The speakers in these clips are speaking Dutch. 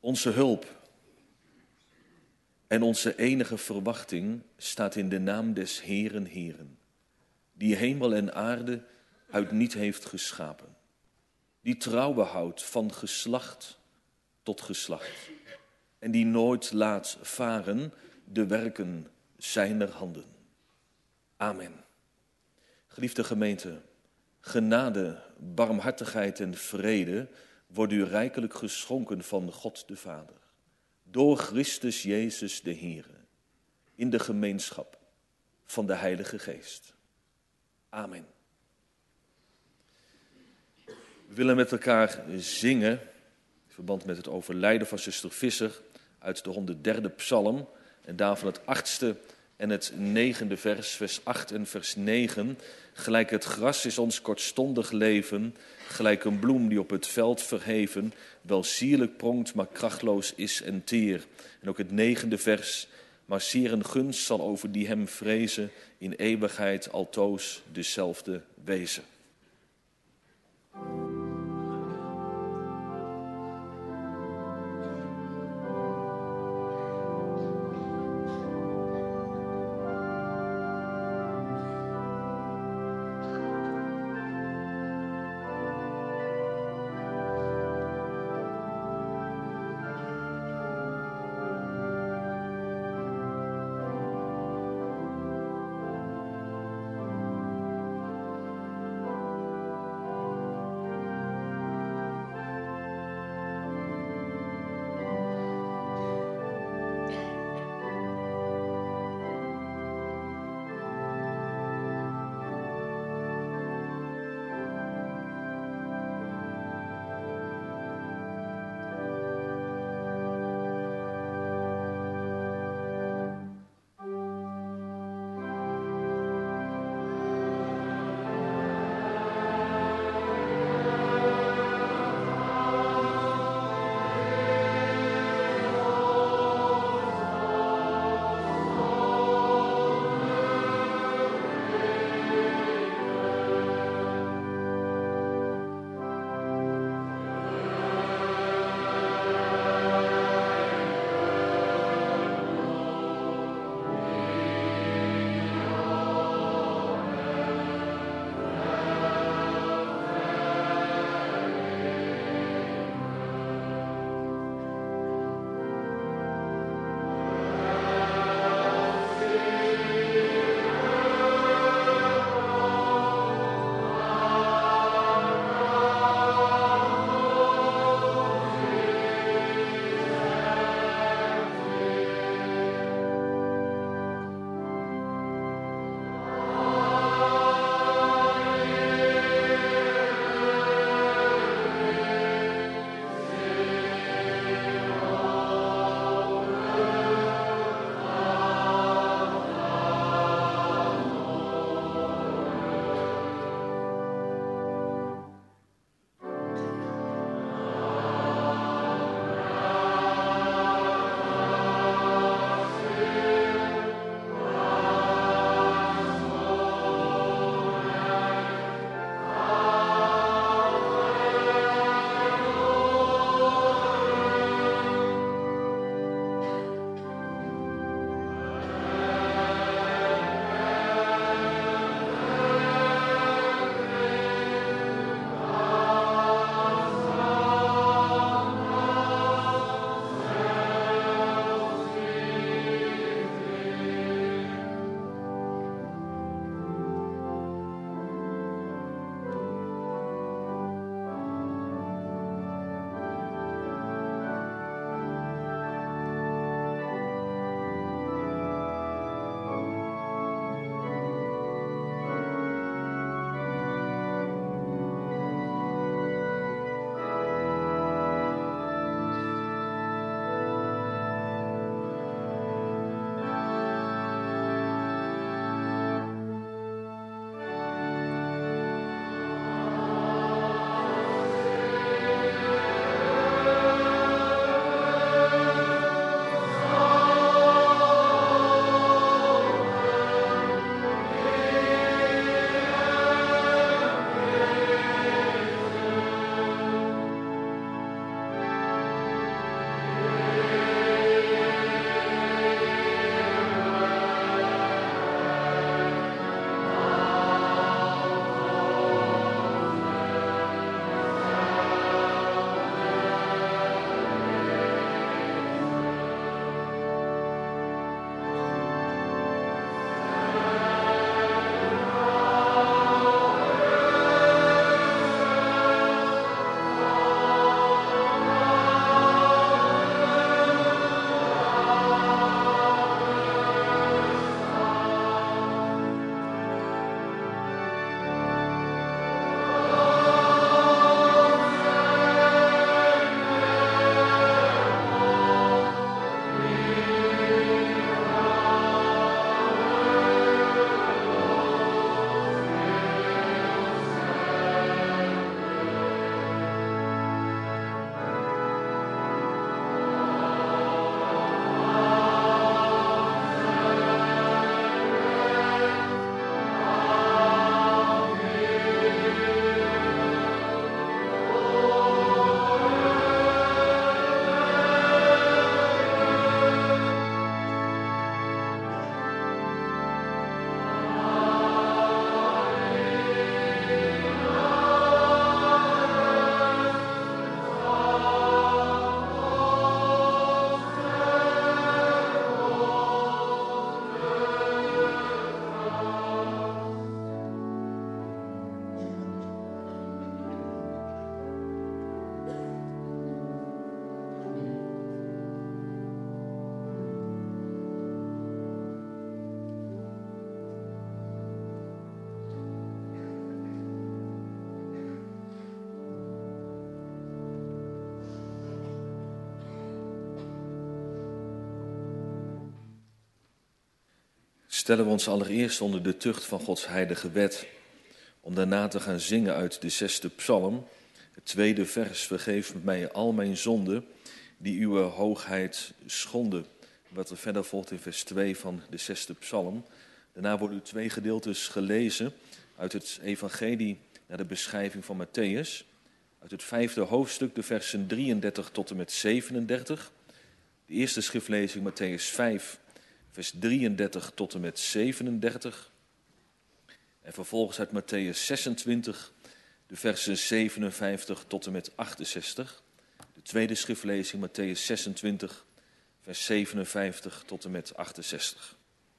Onze hulp en onze enige verwachting staat in de naam des Heeren Heeren, die hemel en aarde uit niet heeft geschapen, die trouw behoudt van geslacht tot geslacht en die nooit laat varen de werken zijner handen. Amen. Geliefde gemeente, genade, barmhartigheid en vrede worden u rijkelijk geschonken van God de Vader, door Christus Jezus de Heere, in de gemeenschap van de Heilige Geest. Amen. We willen met elkaar zingen, in verband met het overlijden van zuster Visser, uit de 103e psalm, en daarvan het 8e en het 9e vers, vers 8 en vers 9. Gelijk het gras is ons kortstondig leven, gelijk een bloem die op het veld verheven, wel sierlijk pronkt, maar krachtloos is en teer. En ook het 9e vers, maar sier en gunst zal over die hem vrezen, in eeuwigheid altoos dezelfde wezen. Stellen we ons allereerst onder de tucht van Gods heilige wet, om daarna te gaan zingen uit de 6e psalm, het 2e vers, vergeef mij al mijn zonden, die uw hoogheid schonden. Wat er verder volgt in vers 2 van de 6e psalm. Daarna worden 2 gedeeltes gelezen uit het evangelie naar de beschrijving van Matthäus. Uit het 5e hoofdstuk, de versen 33 tot en met 37. De eerste schriftlezing Matthäus 5, vers 33 tot en met 37. En vervolgens uit Matthäus 26, de versen 57 tot en met 68. De tweede schriftlezing Matthäus 26, vers 57 tot en met 68.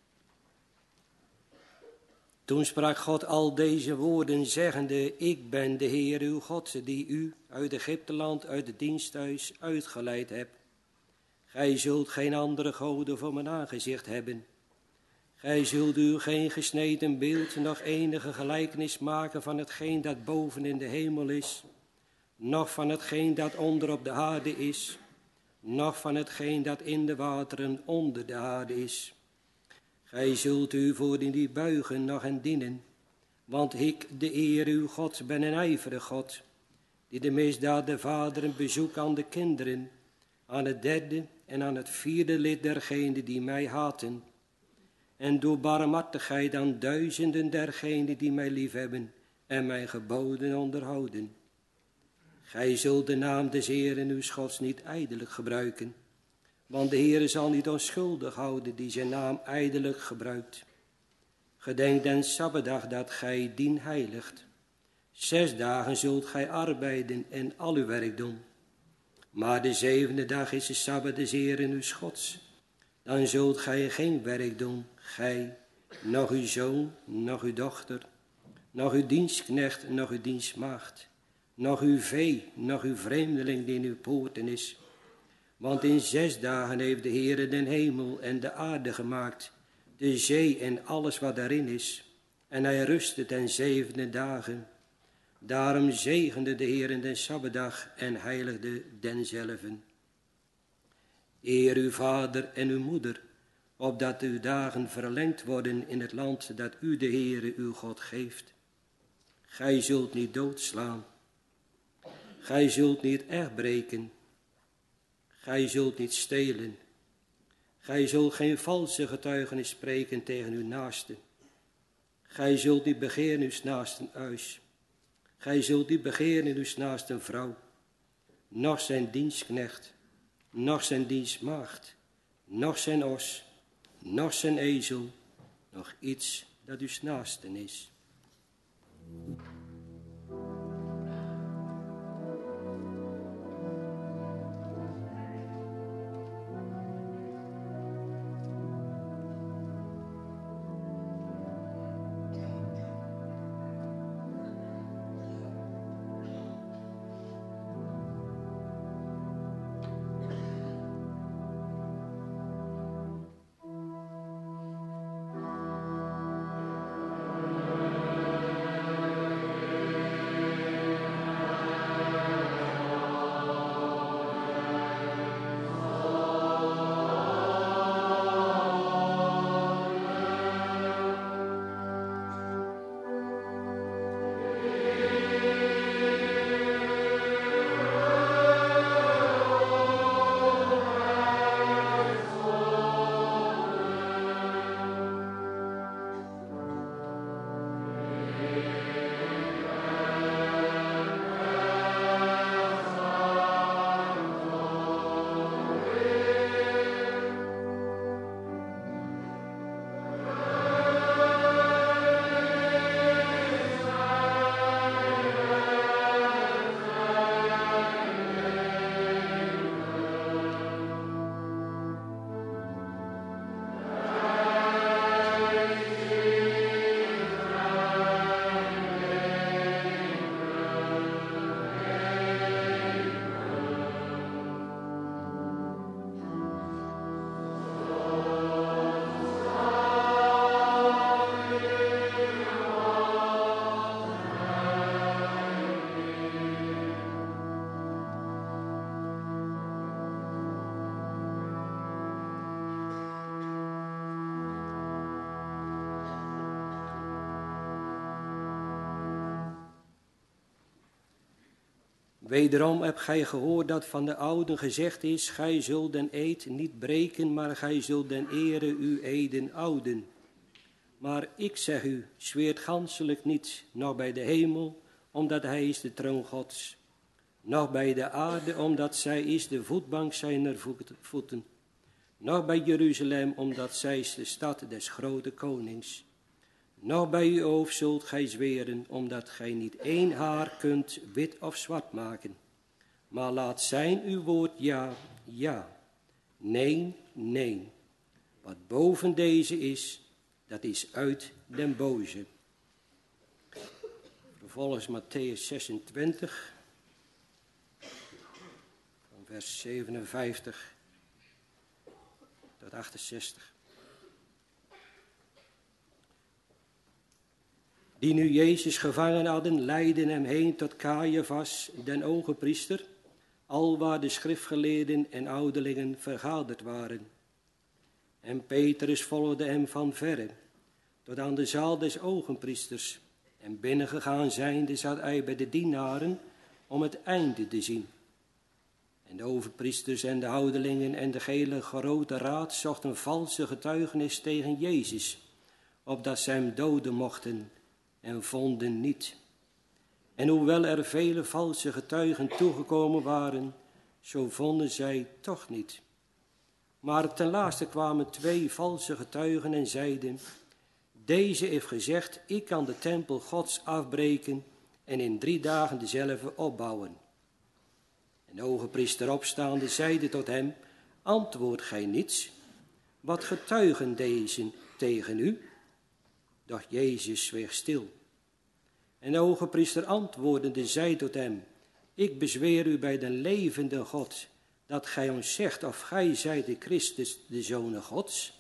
Toen sprak God al deze woorden, zeggende, ik ben de Heer uw God, die u uit Egypteland, uit het diensthuis uitgeleid hebt. Gij zult geen andere goden voor mijn aangezicht hebben. Gij zult u geen gesneden beeld, noch enige gelijkenis maken van hetgeen dat boven in de hemel is, noch van hetgeen dat onder op de aarde is, noch van hetgeen dat in de wateren onder de aarde is. Gij zult u voor die niet buigen, noch hen dienen, want ik, de Heer uw God, ben een ijverige God, die de misdaad der vaderen bezoekt aan de kinderen, aan het 3e en aan het 4e lid dergenen die mij haten, en door barmhartigheid aan duizenden dergenen die mij liefhebben en mijn geboden onderhouden. Gij zult de naam des Heeren uw Gods niet ijdelijk gebruiken, want de Heere zal niet onschuldig houden die zijn naam ijdelijk gebruikt. Gedenk den Sabbatdag dat gij dien heiligt. 6 dagen zult gij arbeiden en al uw werk doen. Maar de 7e dag is de Sabbat des Heeren uw Gods. Dan zult gij geen werk doen, gij, noch uw zoon, noch uw dochter, noch uw dienstknecht, noch uw dienstmaagd, noch uw vee, noch uw vreemdeling die in uw poorten is. Want in 6 dagen heeft de Heere den hemel en de aarde gemaakt, de zee en alles wat daarin is. En hij rustte ten 7e dagen. Daarom zegende de Heere den Sabbatdag en heiligde denzelven. Eer uw vader en uw moeder, opdat uw dagen verlengd worden in het land dat u de Heere uw God geeft. Gij zult niet doodslaan. Gij zult niet echtbreken. Gij zult niet stelen. Gij zult geen valse getuigenis spreken tegen uw naaste. Gij zult niet begeren uw naasten huis. Gij zult niet begeren uw naasten vrouw, noch zijn dienstknecht, noch zijn dienstmaagd, noch zijn os, noch zijn ezel, noch iets dat uw naasten is. Wederom hebt gij gehoord dat van de ouden gezegd is, gij zult den eed niet breken, maar gij zult den ere uw eden houden. Maar ik zeg u, zweert ganselijk niet, nog bij de hemel, omdat hij is de troon Gods, nog bij de aarde, omdat zij is de voetbank zijner voeten, nog bij Jeruzalem, omdat zij is de stad des grote konings. Nog bij uw hoofd zult gij zweren, omdat gij niet één haar kunt wit of zwart maken. Maar laat zijn uw woord ja, ja, nee, nee. Wat boven deze is, dat is uit den boze. Vervolgens Mattheüs 26, van vers 57 tot 68. Die nu Jezus gevangen hadden, leidden hem heen tot Caiaphas, den hogepriester, alwaar de schriftgeleerden en ouderlingen vergaderd waren. En Petrus volgde hem van verre, tot aan de zaal des hogepriesters. En binnengegaan zijnde zat hij bij de dienaren om het einde te zien. En de hogepriesters en de ouderlingen en de hele grote raad zochten valse getuigenis tegen Jezus, opdat zij hem doden mochten, en vonden niet. En hoewel er vele valse getuigen toegekomen waren, zo vonden zij toch niet. Maar ten laatste kwamen 2 valse getuigen en zeiden, deze heeft gezegd, ik kan de tempel Gods afbreken en in 3 dagen dezelfde opbouwen. En de hogepriester opstaande zeide tot hem, antwoord gij niets? Wat getuigen deze tegen u? Doch Jezus zweeg stil. En de hogepriester antwoordende zei tot hem, ik bezweer u bij de levende God, dat gij ons zegt of gij zijt de Christus, de Zoon Gods.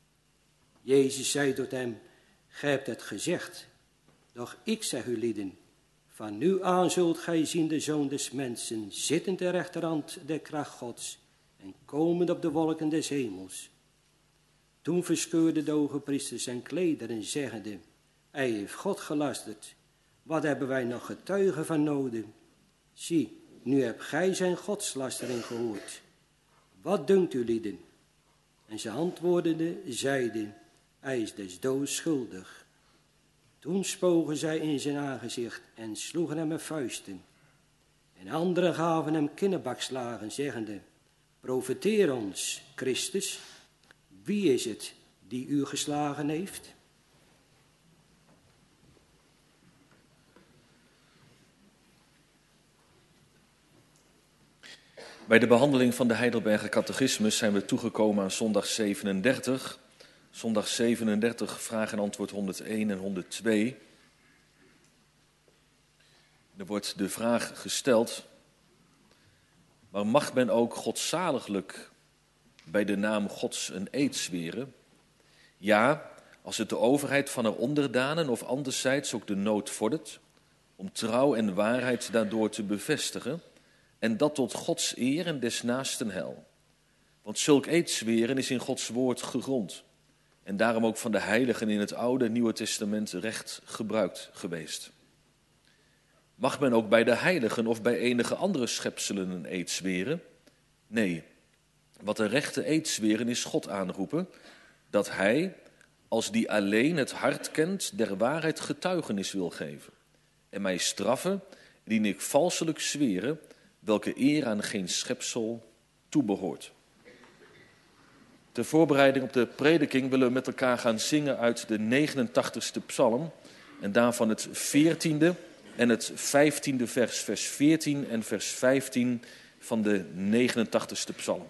Jezus zei tot hem, gij hebt het gezegd, doch ik zeg u lieden, van nu aan zult gij zien de Zoon des mensen, zittend ter rechterhand der kracht Gods, en komend op de wolken des hemels. Toen verscheurde de hogepriester zijn klederen, zeggende, hij heeft God gelasterd. Wat hebben wij nog getuigen van nodig? Zie, nu hebt gij zijn godslastering gehoord. Wat dunkt u lieden? En ze antwoordende, zeiden, hij is des doods schuldig. Toen spogen zij in zijn aangezicht en sloegen hem met vuisten. En anderen gaven hem kinnebakslagen, zeggende, profeteer ons, Christus, wie is het die u geslagen heeft? Bij de behandeling van de Heidelberger Catechismus zijn we toegekomen aan zondag 37. Zondag 37, vraag en antwoord 101 en 102. Er wordt de vraag gesteld, maar mag men ook godzaliglijk bij de naam Gods een eed zweren? Ja, als het de overheid van haar onderdanen of anderzijds ook de nood vordert, om trouw en waarheid daardoor te bevestigen, en dat tot Gods eer en des naasten heil. Want zulk eedzweren is in Gods woord gegrond, en daarom ook van de heiligen in het Oude en Nieuwe Testament recht gebruikt geweest. Mag men ook bij de heiligen of bij enige andere schepselen een eed zweren? Nee, wat een rechte eed zweren is God aanroepen, dat hij, als die alleen het hart kent, der waarheid getuigenis wil geven. En mij straffen, indien ik valselijk zweren, welke eer aan geen schepsel toebehoort. Ter voorbereiding op de prediking willen we met elkaar gaan zingen uit de 89ste psalm. En daarvan het 14e en het 15e vers, vers 14 en vers 15 van de 89ste psalm.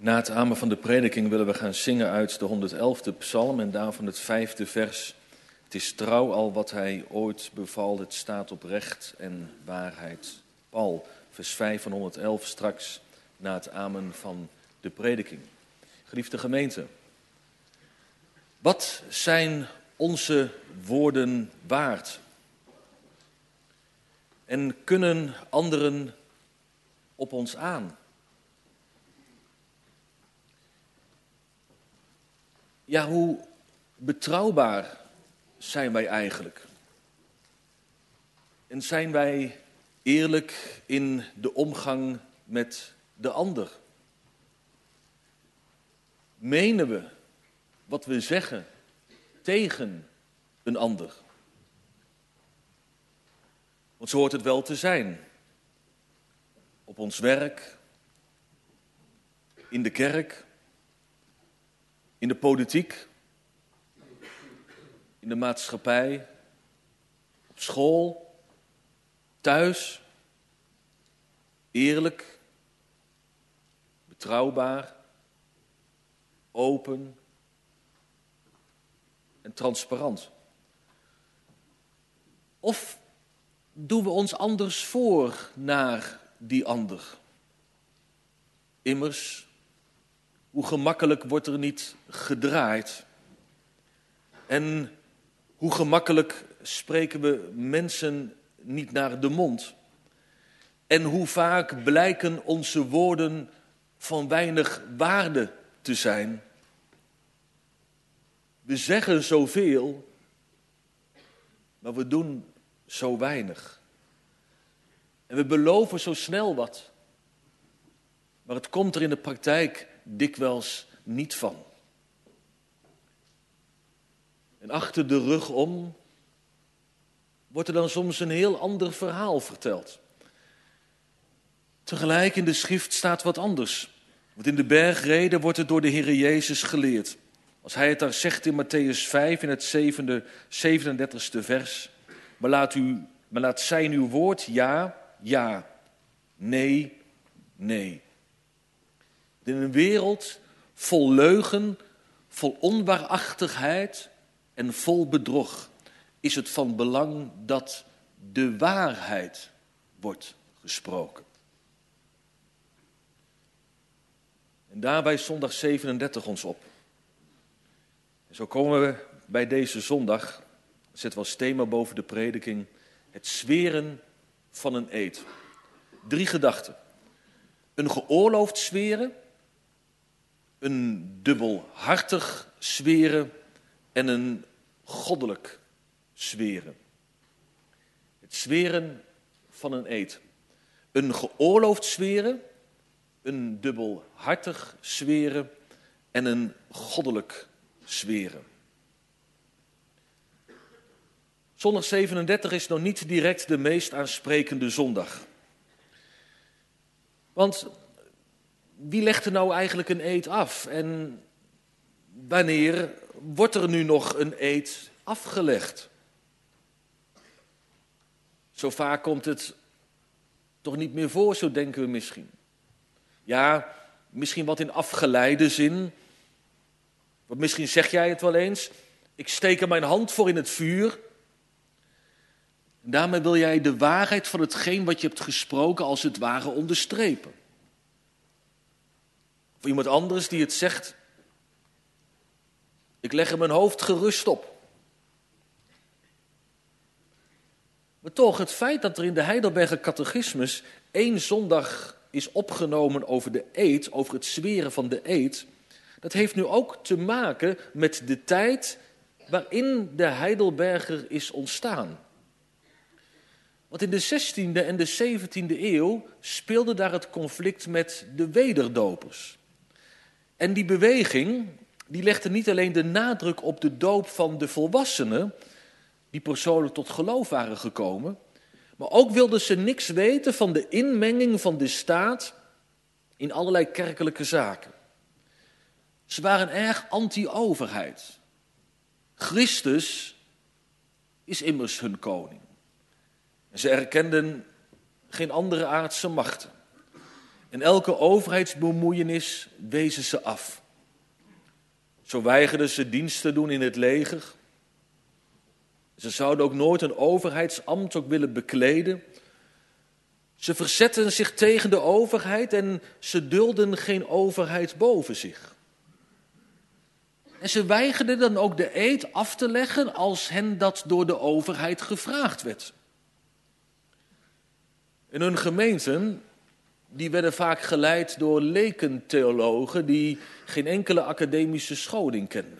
Na het amen van de prediking willen we gaan zingen uit de 111e psalm en daarvan het 5e vers. Het is trouw al wat hij ooit beval, het staat op recht en waarheid. Paul, vers 5 van 111 straks na het amen van de prediking. Geliefde gemeente, wat zijn onze woorden waard? En kunnen anderen op ons aan? Ja, hoe betrouwbaar zijn wij eigenlijk? En zijn wij eerlijk in de omgang met de ander? Menen we wat we zeggen tegen een ander? Want zo hoort het wel te zijn. Op ons werk, in de kerk, in de politiek, in de maatschappij, op school, thuis, eerlijk, betrouwbaar, open en transparant. Of doen we ons anders voor naar die ander? Immers, hoe gemakkelijk wordt er niet gedraaid? En hoe gemakkelijk spreken we mensen niet naar de mond? En hoe vaak blijken onze woorden van weinig waarde te zijn? We zeggen zoveel, maar we doen zo weinig. En we beloven zo snel wat, maar het komt er in de praktijk dikwijls niet van. En achter de rug om wordt er dan soms een heel ander verhaal verteld. Tegelijk in de schrift staat wat anders. Want in de bergreden wordt het door de Heere Jezus geleerd. Als hij het daar zegt in Matthäus 5 in het 37e vers. Maar laat zijn uw woord ja, ja, nee, nee. In een wereld vol leugen, vol onwaarachtigheid en vol bedrog is het van belang dat de waarheid wordt gesproken. En daarbij zondag 37 ons op. En zo komen we bij deze zondag, zetten we als thema boven de prediking, het zweren van een eed. 3 gedachten. Een geoorloofd zweren, een dubbelhartig zweren en een goddelijk zweren. Het zweren van een eed. Een geoorloofd zweren, een dubbelhartig zweren en een goddelijk zweren. Zondag 37 is nog niet direct de meest aansprekende zondag. Want wie legt er nou eigenlijk een eed af? En wanneer wordt er nu nog een eed afgelegd? Zo vaak komt het toch niet meer voor, zo denken we misschien. Ja, misschien wat in afgeleide zin. Want misschien zeg jij het wel eens. Ik steek er mijn hand voor in het vuur. En daarmee wil jij de waarheid van hetgeen wat je hebt gesproken als het ware onderstrepen. Of iemand anders die het zegt. Ik leg er mijn hoofd gerust op. Maar toch, het feit dat er in de Heidelberger Catechismus 1 zondag is opgenomen over de eed, over het zweren van de eed, dat heeft nu ook te maken met de tijd waarin de Heidelberger is ontstaan. Want in de 16e en de 17e eeuw speelde daar het conflict met de wederdopers. En die beweging, die legde niet alleen de nadruk op de doop van de volwassenen, die persoonlijk tot geloof waren gekomen, maar ook wilden ze niks weten van de inmenging van de staat in allerlei kerkelijke zaken. Ze waren erg anti-overheid. Christus is immers hun koning. En ze erkenden geen andere aardse machten. En elke overheidsbemoeienis wezen ze af. Zo weigerden ze dienst te doen in het leger. Ze zouden ook nooit een overheidsambt ook willen bekleden. Ze verzetten zich tegen de overheid en ze dulden geen overheid boven zich. En ze weigerden dan ook de eed af te leggen als hen dat door de overheid gevraagd werd. En hun gemeenten, die werden vaak geleid door lekentheologen die geen enkele academische scholing kenden.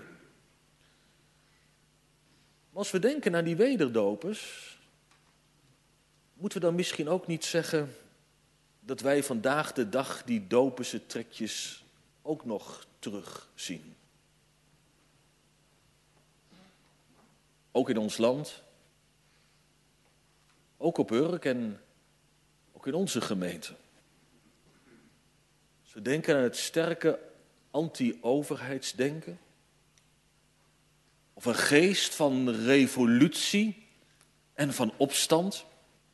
Maar als we denken aan die wederdopers, moeten we dan misschien ook niet zeggen dat wij vandaag de dag die doperse trekjes ook nog terugzien. Ook in ons land, ook op Urk en ook in onze gemeente. Als we denken aan het sterke anti-overheidsdenken, of een geest van revolutie en van opstand.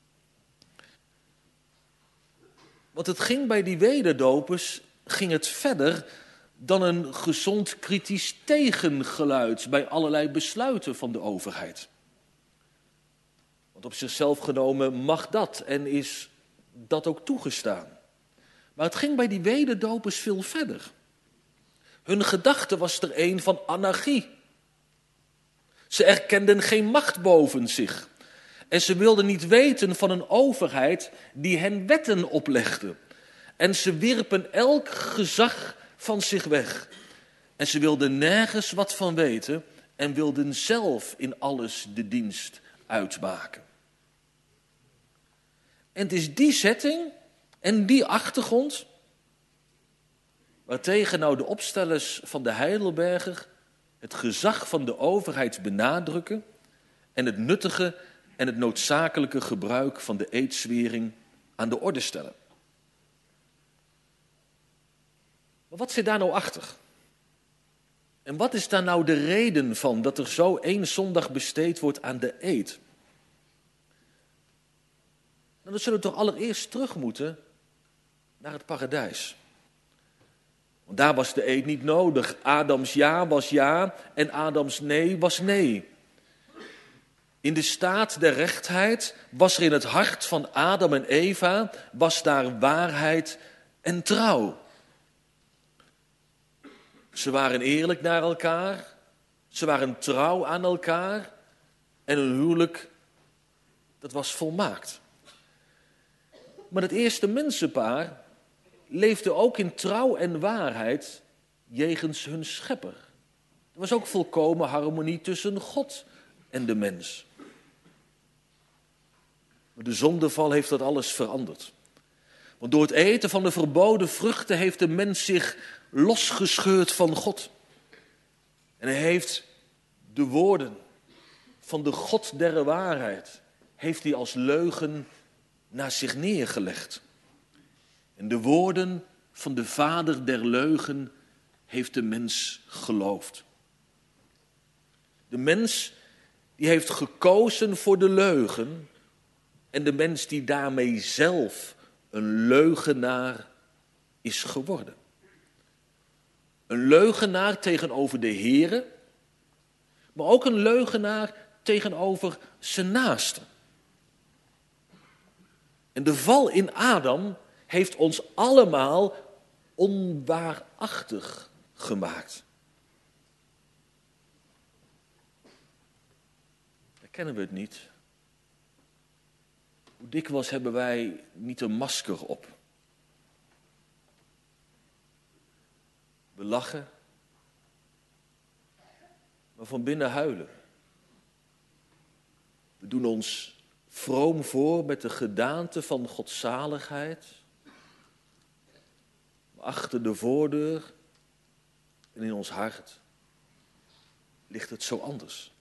Want het ging bij die wederdopers verder dan een gezond kritisch tegengeluid bij allerlei besluiten van de overheid. Want op zichzelf genomen mag dat en is dat ook toegestaan. Maar het ging bij die wederdopers veel verder. Hun gedachte was er een van anarchie. Ze erkenden geen macht boven zich. En ze wilden niet weten van een overheid die hen wetten oplegde. En ze wierpen elk gezag van zich weg. En ze wilden nergens wat van weten en wilden zelf in alles de dienst uitmaken. En het is die setting en die achtergrond waartegen nou de opstellers van de Heidelberger het gezag van de overheid benadrukken en het nuttige en het noodzakelijke gebruik van de eedzwering aan de orde stellen. Maar wat zit daar nou achter? En wat is daar nou de reden van dat er zo 1 zondag besteed wordt aan de eed? Nou, dan zullen we toch allereerst terug moeten naar het paradijs. Want daar was de eed niet nodig. Adams ja was ja en Adams nee was nee. In de staat der rechtheid was er in het hart van Adam en Eva, was daar waarheid en trouw. Ze waren eerlijk naar elkaar, ze waren trouw aan elkaar en hun huwelijk, dat was volmaakt. Maar het eerste mensenpaar leefde ook in trouw en waarheid jegens hun schepper. Er was ook volkomen harmonie tussen God en de mens. Maar de zondeval heeft dat alles veranderd. Want door het eten van de verboden vruchten heeft de mens zich losgescheurd van God. En hij heeft de woorden van de God der waarheid, heeft hij als leugen naast zich neergelegd. En de woorden van de vader der leugen heeft de mens geloofd. De mens die heeft gekozen voor de leugen en de mens die daarmee zelf een leugenaar is geworden. Een leugenaar tegenover de Here, maar ook een leugenaar tegenover zijn naaste. En de val in Adam heeft ons allemaal onwaarachtig gemaakt. Herkennen we het niet? Hoe dikwijls hebben wij niet een masker op? We lachen, maar van binnen huilen. We doen ons vroom voor met de gedaante van godzaligheid. Maar achter de voordeur en in ons hart ligt het zo anders.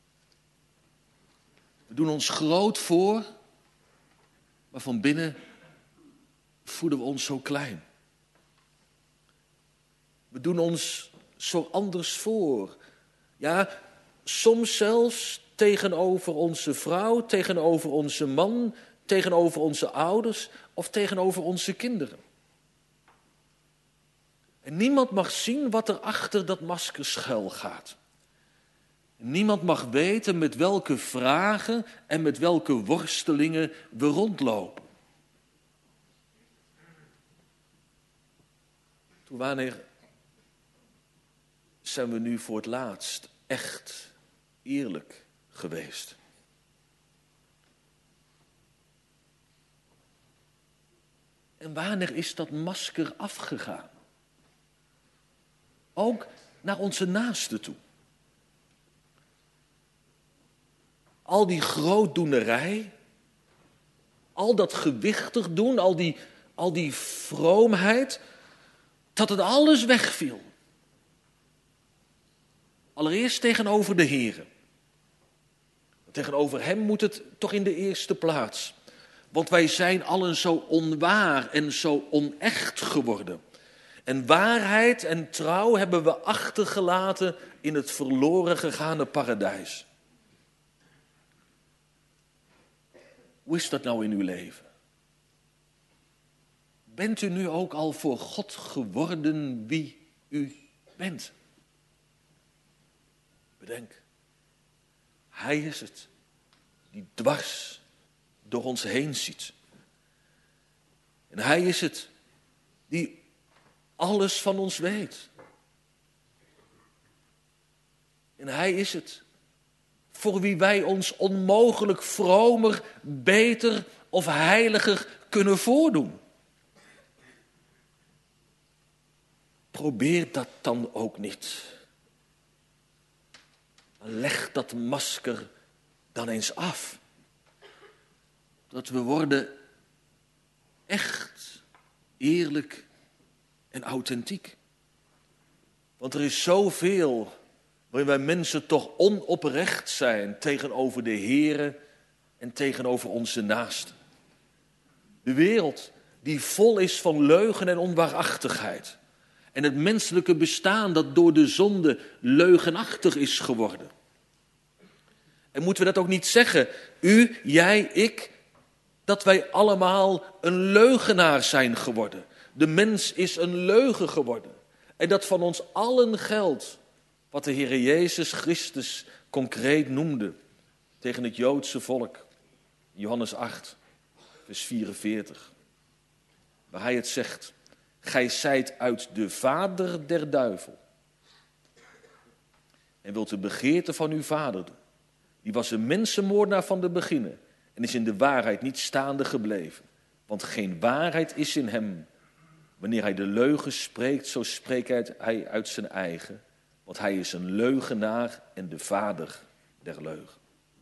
We doen ons groot voor, maar van binnen voelen we ons zo klein. We doen ons zo anders voor. Ja, soms zelfs tegenover onze vrouw, tegenover onze man, tegenover onze ouders of tegenover onze kinderen. En niemand mag zien wat er achter dat masker schuil gaat. Niemand mag weten met welke vragen en met welke worstelingen we rondlopen. Wanneer zijn we nu voor het laatst echt eerlijk geweest? En wanneer is dat masker afgegaan? Ook naar onze naasten toe. Al die grootdoenerij, al dat gewichtig doen, al die vroomheid, dat het alles wegviel. Allereerst tegenover de Heere. Tegenover hem moet het toch in de eerste plaats. Want wij zijn allen zo onwaar en zo onecht geworden. En waarheid en trouw hebben we achtergelaten in het verloren gegane paradijs. Hoe is dat nou in uw leven? Bent u nu ook al voor God geworden wie u bent? Bedenk, hij is het die dwars door ons heen ziet. En hij is het die alles van ons weet. En hij is het voor wie wij ons onmogelijk vromer, beter of heiliger kunnen voordoen. Probeer dat dan ook niet. Leg dat masker dan eens af. Dat we worden echt, eerlijk en authentiek. Want er is zoveel waarin wij mensen toch onoprecht zijn tegenover de Heere en tegenover onze naasten. De wereld die vol is van leugen en onwaarachtigheid. En het menselijke bestaan dat door de zonde leugenachtig is geworden. En moeten we dat ook niet zeggen, u, jij, ik, dat wij allemaal een leugenaar zijn geworden. De mens is een leugen geworden. En dat van ons allen geldt wat de Heere Jezus Christus concreet noemde tegen het Joodse volk. Johannes 8, vers 44. Waar hij het zegt. Gij zijt uit de vader der duivel. En wilt de begeerte van uw vader doen. Die was een mensenmoordenaar van de beginnen. En is in de waarheid niet staande gebleven. Want geen waarheid is in hem. Wanneer hij de leugen spreekt, zo spreekt hij uit zijn eigen. Want hij is een leugenaar en de vader der leugen.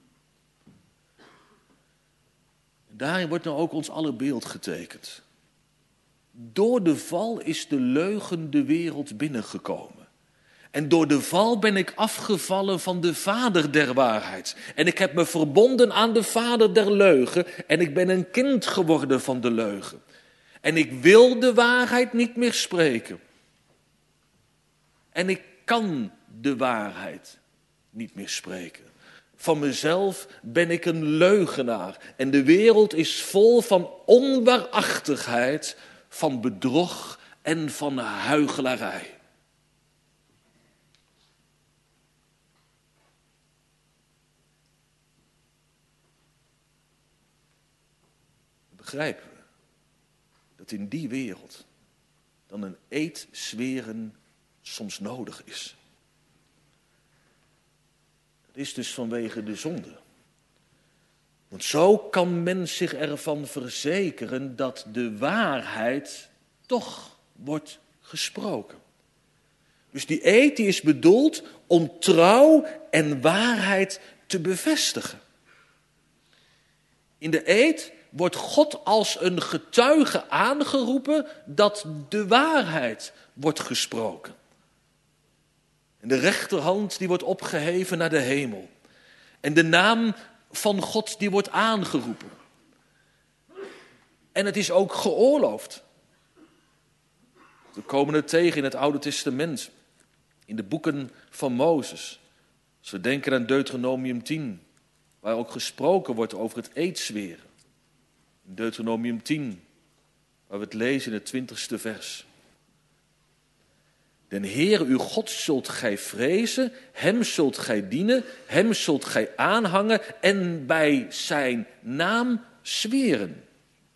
En daarin wordt nou ook ons aller beeld getekend. Door de val is de leugen de wereld binnengekomen. En door de val ben ik afgevallen van de vader der waarheid. En ik heb me verbonden aan de vader der leugen. En ik ben een kind geworden van de leugen. En ik wil de waarheid niet meer spreken. En ik kan de waarheid niet meer spreken. Van mezelf ben ik een leugenaar. En de wereld is vol van onwaarachtigheid, van bedrog en van huichelarij. Begrijpen we dat in die wereld dan een eed zweren soms nodig is. Dat is dus vanwege de zonde. Want zo kan men zich ervan verzekeren dat de waarheid toch wordt gesproken. Dus die eed die is bedoeld om trouw en waarheid te bevestigen. In de eed wordt God als een getuige aangeroepen dat de waarheid wordt gesproken. En de rechterhand die wordt opgeheven naar de hemel. En de naam van God die wordt aangeroepen. En het is ook geoorloofd. We komen het tegen in het Oude Testament. In de boeken van Mozes. Als we denken aan Deuteronomium 10. Waar ook gesproken wordt over het eedzweren. In Deuteronomium 10. Waar we het lezen in het 20ste vers. Den Heere uw God zult gij vrezen, hem zult gij dienen, hem zult gij aanhangen en bij zijn naam zweren.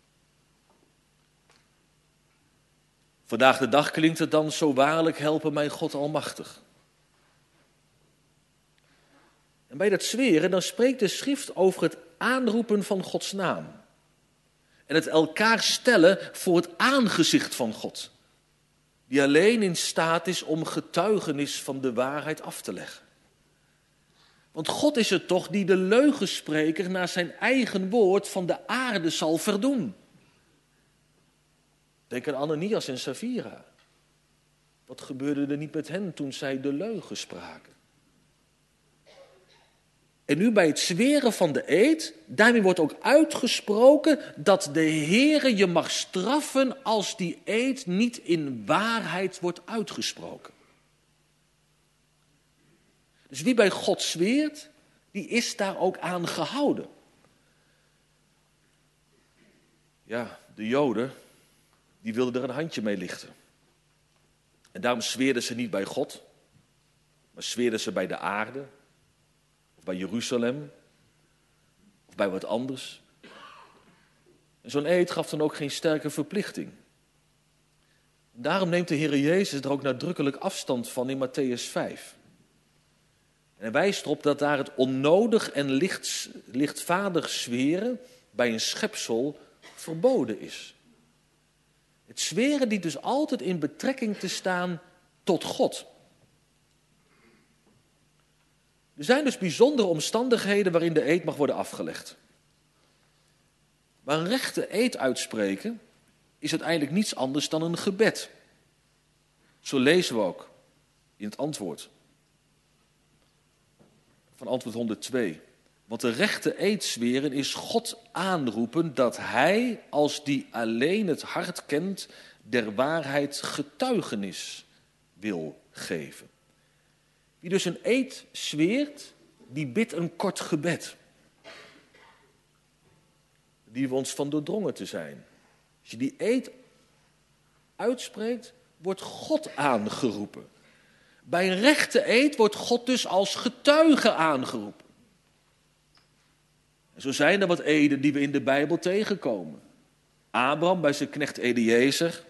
Vandaag de dag klinkt het dan zo waarlijk helpen mij God almachtig. En bij dat zweren dan spreekt de schrift over het aanroepen van Gods naam. En het elkaar stellen voor het aangezicht van God. Die alleen in staat is om getuigenis van de waarheid af te leggen. Want God is het toch die de leugenspreker naar zijn eigen woord van de aarde zal verdoen. Denk aan Ananias en Safira. Wat gebeurde er niet met hen toen zij de leugen spraken? En nu bij het zweren van de eed, daarmee wordt ook uitgesproken dat de Heere je mag straffen als die eed niet in waarheid wordt uitgesproken. Dus wie bij God zweert, die is daar ook aan gehouden. Ja, de Joden, die wilden er een handje mee lichten. En daarom zweerden ze niet bij God, maar zweerden ze bij de aarde, of bij Jeruzalem, of bij wat anders. En zo'n eed gaf dan ook geen sterke verplichting. En daarom neemt de Heere Jezus er ook nadrukkelijk afstand van in Mattheüs 5. En hij wijst erop dat daar het onnodig en lichtvaardig zweren bij een schepsel verboden is. Het zweren dient dus altijd in betrekking te staan tot God. Er zijn dus bijzondere omstandigheden waarin de eed mag worden afgelegd. Maar een rechte eed uitspreken is uiteindelijk niets anders dan een gebed. Zo lezen we ook in het antwoord van antwoord 102. Want de rechte eed zweren is God aanroepen dat hij, als die alleen het hart kent, der waarheid getuigenis wil geven. Wie dus een eed zweert, die bidt een kort gebed. Die we ons van doordrongen te zijn. Als je die eed uitspreekt, wordt God aangeroepen. Bij een rechte eed wordt God dus als getuige aangeroepen. En zo zijn er wat eden die we in de Bijbel tegenkomen. Abraham bij zijn knecht Eliezer.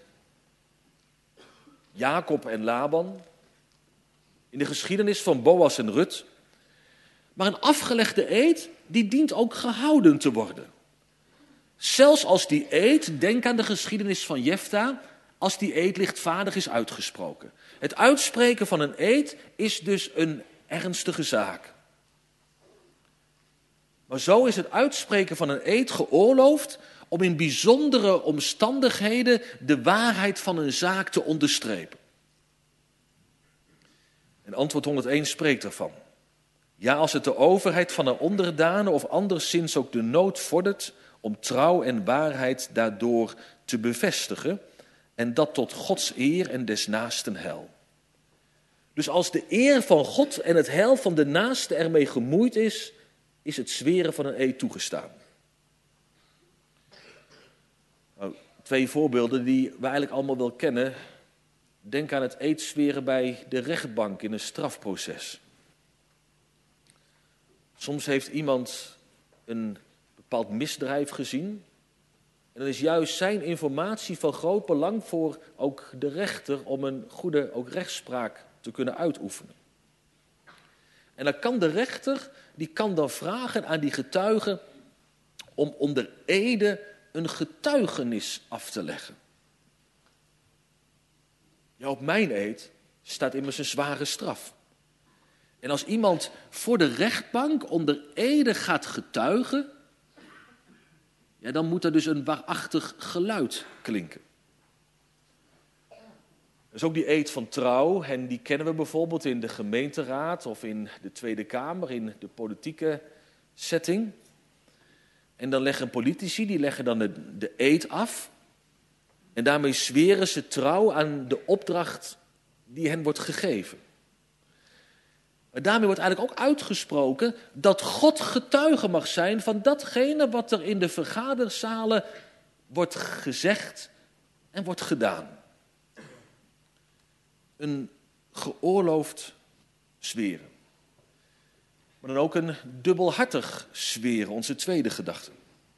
Jacob en Laban. In de geschiedenis van Boas en Rut. Maar een afgelegde eed, die dient ook gehouden te worden. Zelfs als die eed, denk aan de geschiedenis van Jefta, als die eed lichtvaardig is uitgesproken. Het uitspreken van een eed is dus een ernstige zaak. Maar zo is het uitspreken van een eed geoorloofd om in bijzondere omstandigheden de waarheid van een zaak te onderstrepen. En antwoord 101 spreekt ervan. Ja, als het de overheid van een onderdane of anderszins ook de nood vordert om trouw en waarheid daardoor te bevestigen en dat tot Gods eer en des naasten heil. Dus als de eer van God en het heil van de naaste ermee gemoeid is, is het zweren van een eed toegestaan. Nou, 2 voorbeelden die we eigenlijk allemaal wel kennen. Denk aan het eedzweren bij de rechtbank in een strafproces. Soms heeft iemand een bepaald misdrijf gezien. En dan is juist zijn informatie van groot belang voor ook de rechter om een goede ook rechtspraak te kunnen uitoefenen. En dan kan de rechter, die kan dan vragen aan die getuige om onder ede een getuigenis af te leggen. Ja, op mijn eed staat immers een zware straf. En als iemand voor de rechtbank onder ede gaat getuigen, ja, dan moet er dus een waarachtig geluid klinken. Er is ook die eed van trouw, en die kennen we bijvoorbeeld in de gemeenteraad of in de Tweede Kamer, in de politieke setting. En dan leggen politici, die leggen dan de eed af. En daarmee zweren ze trouw aan de opdracht die hen wordt gegeven. Maar daarmee wordt eigenlijk ook uitgesproken dat God getuige mag zijn van datgene wat er in de vergaderzalen wordt gezegd en wordt gedaan. Een geoorloofd zweren. Maar dan ook een dubbelhartig zweren, onze tweede gedachte.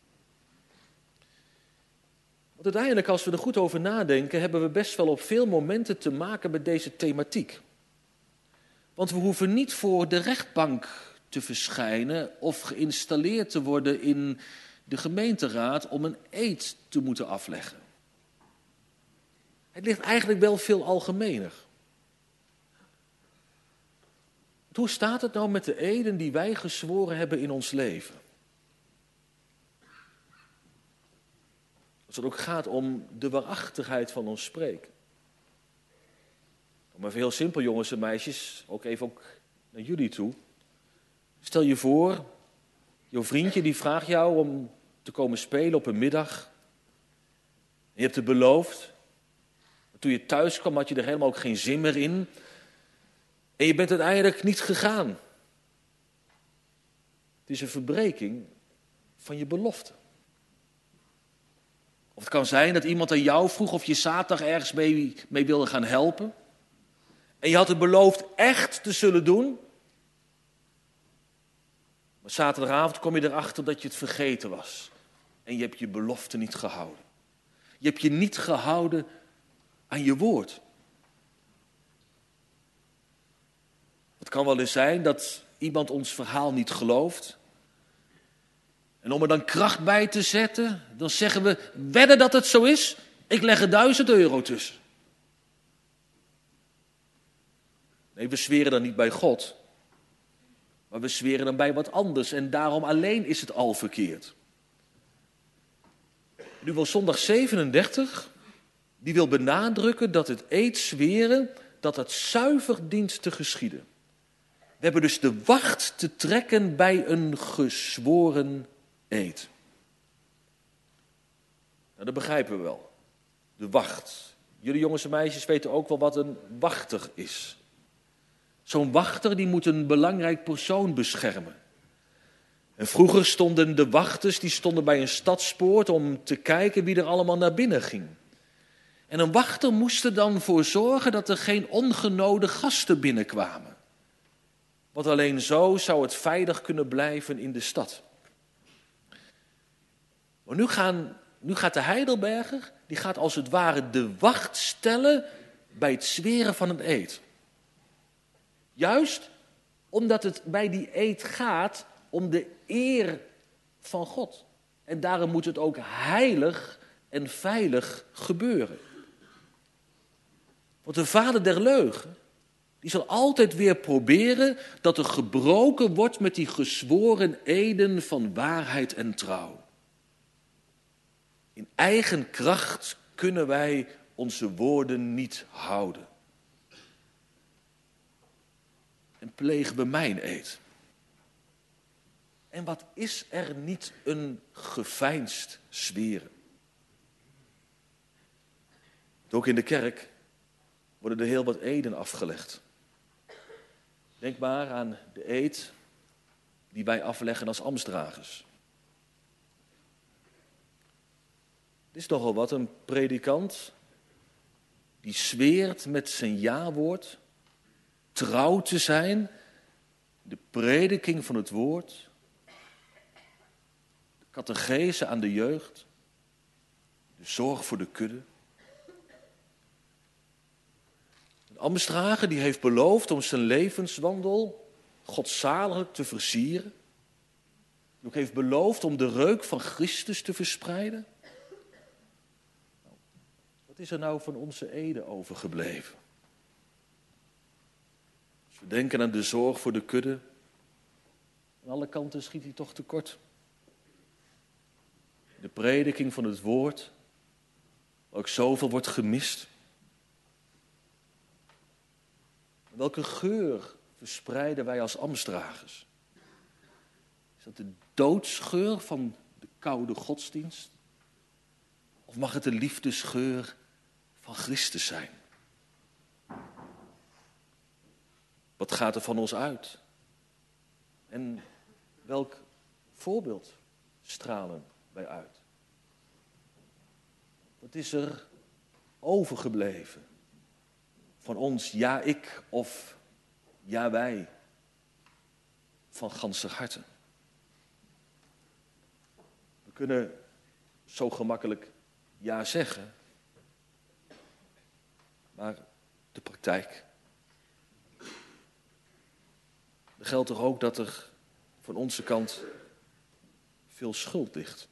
Want uiteindelijk, als we er goed over nadenken, hebben we best wel op veel momenten te maken met deze thematiek. Want we hoeven niet voor de rechtbank te verschijnen of geïnstalleerd te worden in de gemeenteraad om een eed te moeten afleggen. Het ligt eigenlijk wel veel algemener. Hoe staat het nou met de eden die wij gezworen hebben in ons leven? Als het ook gaat om de waarachtigheid van ons spreken. Maar heel simpel, jongens en meisjes, ook even naar jullie toe. Stel je voor, jouw vriendje die vraagt jou om te komen spelen op een middag. Je hebt het beloofd. Toen je thuis kwam had je er helemaal ook geen zin meer in. En je bent uiteindelijk niet gegaan. Het is een verbreking van je belofte. Of het kan zijn dat iemand aan jou vroeg of je zaterdag ergens mee wilde gaan helpen. En je had het beloofd echt te zullen doen. Maar zaterdagavond kom je erachter dat je het vergeten was. En je hebt je belofte niet gehouden. Je hebt je niet gehouden aan je woord. Het kan wel eens zijn dat iemand ons verhaal niet gelooft. En om er dan kracht bij te zetten, dan zeggen we, wedden dat het zo is? Ik leg er €1000 tussen. Nee, we zweren dan niet bij God. Maar we zweren dan bij wat anders. En daarom alleen is het al verkeerd. Nu wil zondag 37, die wil benadrukken dat het eedzweren, dat het zuiver dient te geschieden. We hebben dus de wacht te trekken bij een gezworen eed. Nou, dat begrijpen we wel. De wacht. Jullie jongens en meisjes weten ook wel wat een wachter is. Zo'n wachter die moet een belangrijk persoon beschermen. En vroeger stonden de wachters die stonden bij een stadspoort om te kijken wie er allemaal naar binnen ging. En een wachter moest er dan voor zorgen dat er geen ongenode gasten binnenkwamen. Want alleen zo zou het veilig kunnen blijven in de stad. Maar nu gaat de Heidelberger, die gaat als het ware de wacht stellen bij het zweren van een eed. Juist omdat het bij die eed gaat om de eer van God. En daarom moet het ook heilig en veilig gebeuren. Want de vader der leugen, die zal altijd weer proberen dat er gebroken wordt met die gezworen eden van waarheid en trouw. In eigen kracht kunnen wij onze woorden niet houden. En plegen we mijn eed. En wat is er niet een geveinsd zweren? Ook in de kerk worden er heel wat eden afgelegd. Denk maar aan de eed die wij afleggen als ambtsdragers. Het is nogal wat, een predikant die zweert met zijn jawoord trouw te zijn, de prediking van het woord, de catechese aan de jeugd, de zorg voor de kudde. Een ambtsdrager die heeft beloofd om zijn levenswandel godzaliglijk te versieren. Die ook heeft beloofd om de reuk van Christus te verspreiden. Wat is er nou van onze ede overgebleven? Als we denken aan de zorg voor de kudde, aan alle kanten schiet hij toch tekort. De prediking van het woord, waar ook zoveel wordt gemist. Welke geur verspreiden wij als ambtsdragers? Is dat de doodsgeur van de koude godsdienst? Of mag het de liefdesgeur van Christus zijn? Wat gaat er van ons uit? En welk voorbeeld stralen wij uit? Wat is er overgebleven van ons ja ik of ja wij van ganser harte. We kunnen zo gemakkelijk ja zeggen, maar de praktijk. Er geldt toch ook dat er van onze kant veel schuld ligt.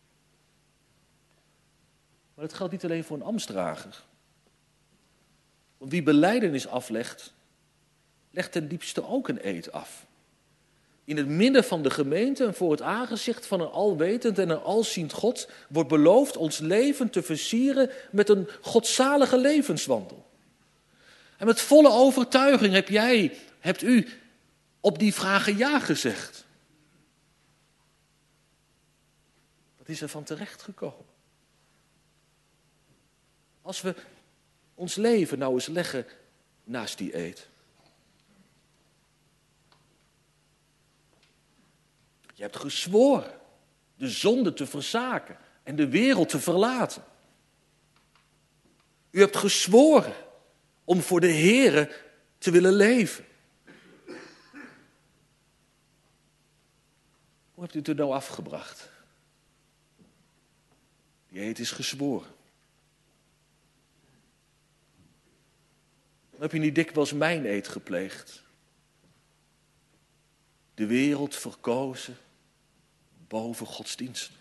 Maar het geldt niet alleen voor een ambtsdrager. Want wie belijdenis aflegt, legt ten diepste ook een eed af. In het midden van de gemeente en voor het aangezicht van een alwetend en een alziend God wordt beloofd ons leven te versieren met een godzalige levenswandel. En met volle overtuiging hebt u op die vragen ja gezegd. Wat is er van terecht gekomen? Als we ons leven nou eens leggen naast die eed. Je hebt gezworen de zonde te verzaken en de wereld te verlaten. U hebt gezworen om voor de Here te willen leven. Hoe hebt u het er nou afgebracht? Die eed is gezworen. Dan heb je niet dikwijls mijn eed gepleegd. De wereld verkozen boven godsdienst.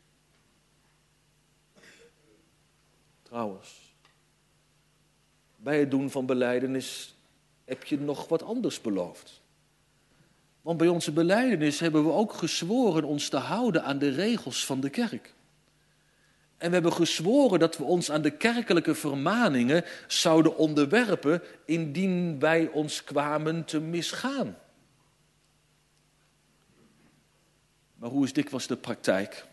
Trouwens, bij het doen van belijdenis heb je nog wat anders beloofd. Want bij onze belijdenis hebben we ook gezworen ons te houden aan de regels van de kerk. En we hebben gezworen dat we ons aan de kerkelijke vermaningen zouden onderwerpen indien wij ons kwamen te misgaan. Maar hoe is dikwijls de praktijk?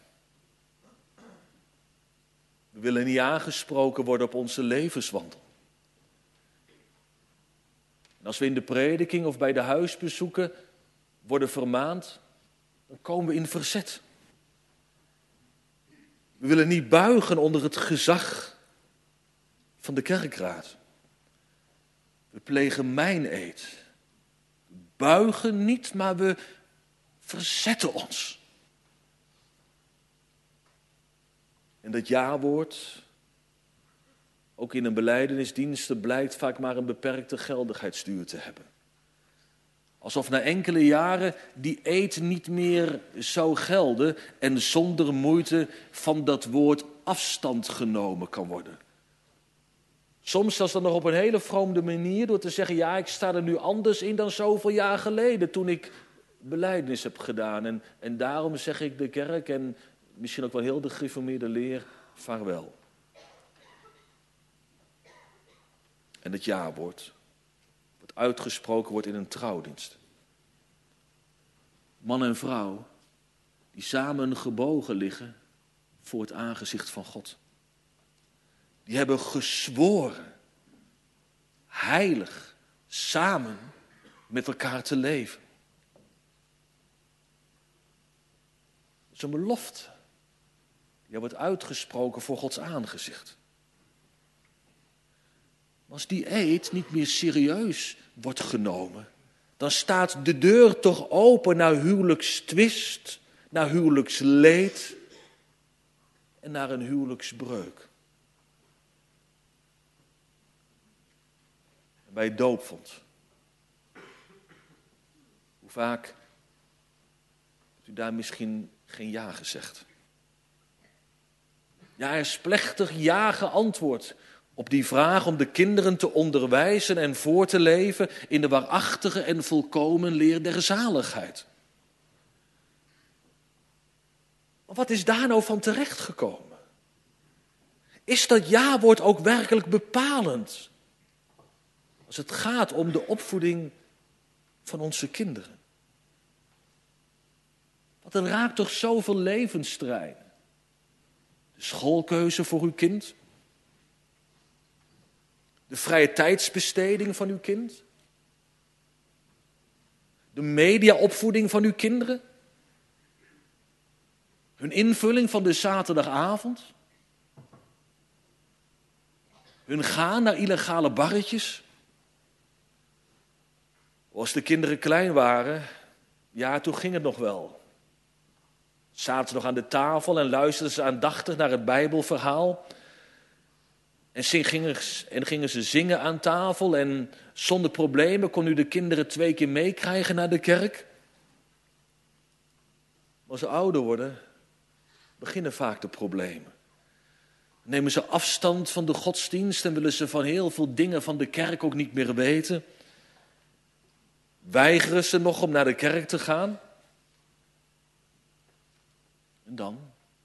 We willen niet aangesproken worden op onze levenswandel. En als we in de prediking of bij de huisbezoeken worden vermaand, dan komen we in verzet. We willen niet buigen onder het gezag van de kerkraad. We plegen mijn-eed. We buigen niet, maar we verzetten ons. En dat ja-woord, ook in een belijdenisdienst, blijkt vaak maar een beperkte geldigheidsduur te hebben. Alsof na enkele jaren die eed niet meer zou gelden en zonder moeite van dat woord afstand genomen kan worden. Soms zelfs dan nog op een hele vrome manier door te zeggen, ja, ik sta er nu anders in dan zoveel jaar geleden toen ik belijdenis heb gedaan. En daarom zeg ik de kerk en misschien ook wel heel de gereformeerde leer vaarwel. En het ja-woord wat uitgesproken wordt in een trouwdienst. Man en vrouw die samen gebogen liggen voor het aangezicht van God. Die hebben gezworen heilig samen met elkaar te leven. Dat is een belofte die wordt uitgesproken voor Gods aangezicht. Als die eed niet meer serieus wordt genomen, dan staat de deur toch open naar huwelijkstwist, naar huwelijksleed en naar een huwelijksbreuk. En bij het doopvond, hoe vaak hebt u daar misschien geen ja gezegd? Ja, er is plechtig ja geantwoord op die vraag om de kinderen te onderwijzen en voor te leven in de waarachtige en volkomen leer der zaligheid. Maar wat is daar nou van terechtgekomen? Is dat ja-woord ook werkelijk bepalend als het gaat om de opvoeding van onze kinderen? Want het raakt toch zoveel levensstrijden. De schoolkeuze voor uw kind. De vrije tijdsbesteding van uw kind. De mediaopvoeding van uw kinderen. Hun invulling van de zaterdagavond. Hun gaan naar illegale barretjes. Als de kinderen klein waren, ja, toen ging het nog wel. Zaten ze nog aan de tafel en luisterden ze aandachtig naar het Bijbelverhaal. En gingen ze zingen aan tafel en zonder problemen kon u de kinderen 2 keer meekrijgen naar de kerk. Maar als ze ouder worden, beginnen vaak de problemen. Nemen ze afstand van de godsdienst en willen ze van heel veel dingen van de kerk ook niet meer weten. Weigeren ze nog om naar de kerk te gaan. En dan?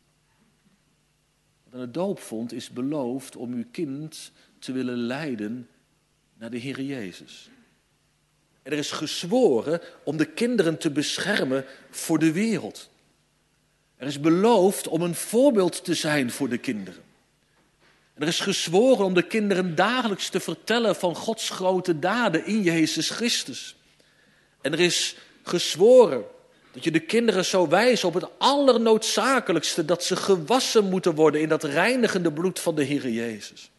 Aan de doopvond is beloofd om uw kind te willen leiden naar de Heer Jezus. En er is gezworen om de kinderen te beschermen voor de wereld. Er is beloofd om een voorbeeld te zijn voor de kinderen. En er is gezworen om de kinderen dagelijks te vertellen van Gods grote daden in Jezus Christus. En er is gezworen dat je de kinderen zou wijzen op het allernoodzakelijkste, dat ze gewassen moeten worden in dat reinigende bloed van de Heer Jezus.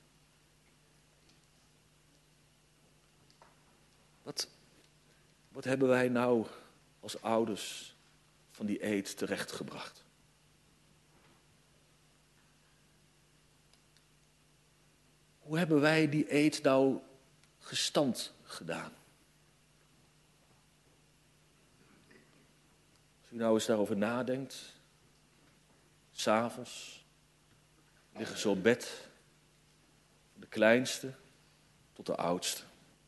Wat hebben wij nou als ouders van die eed terechtgebracht? Hoe hebben wij die eed nou gestand gedaan? Als u nou eens daarover nadenkt, 's avonds liggen ze op bed, van de kleinste tot de oudste.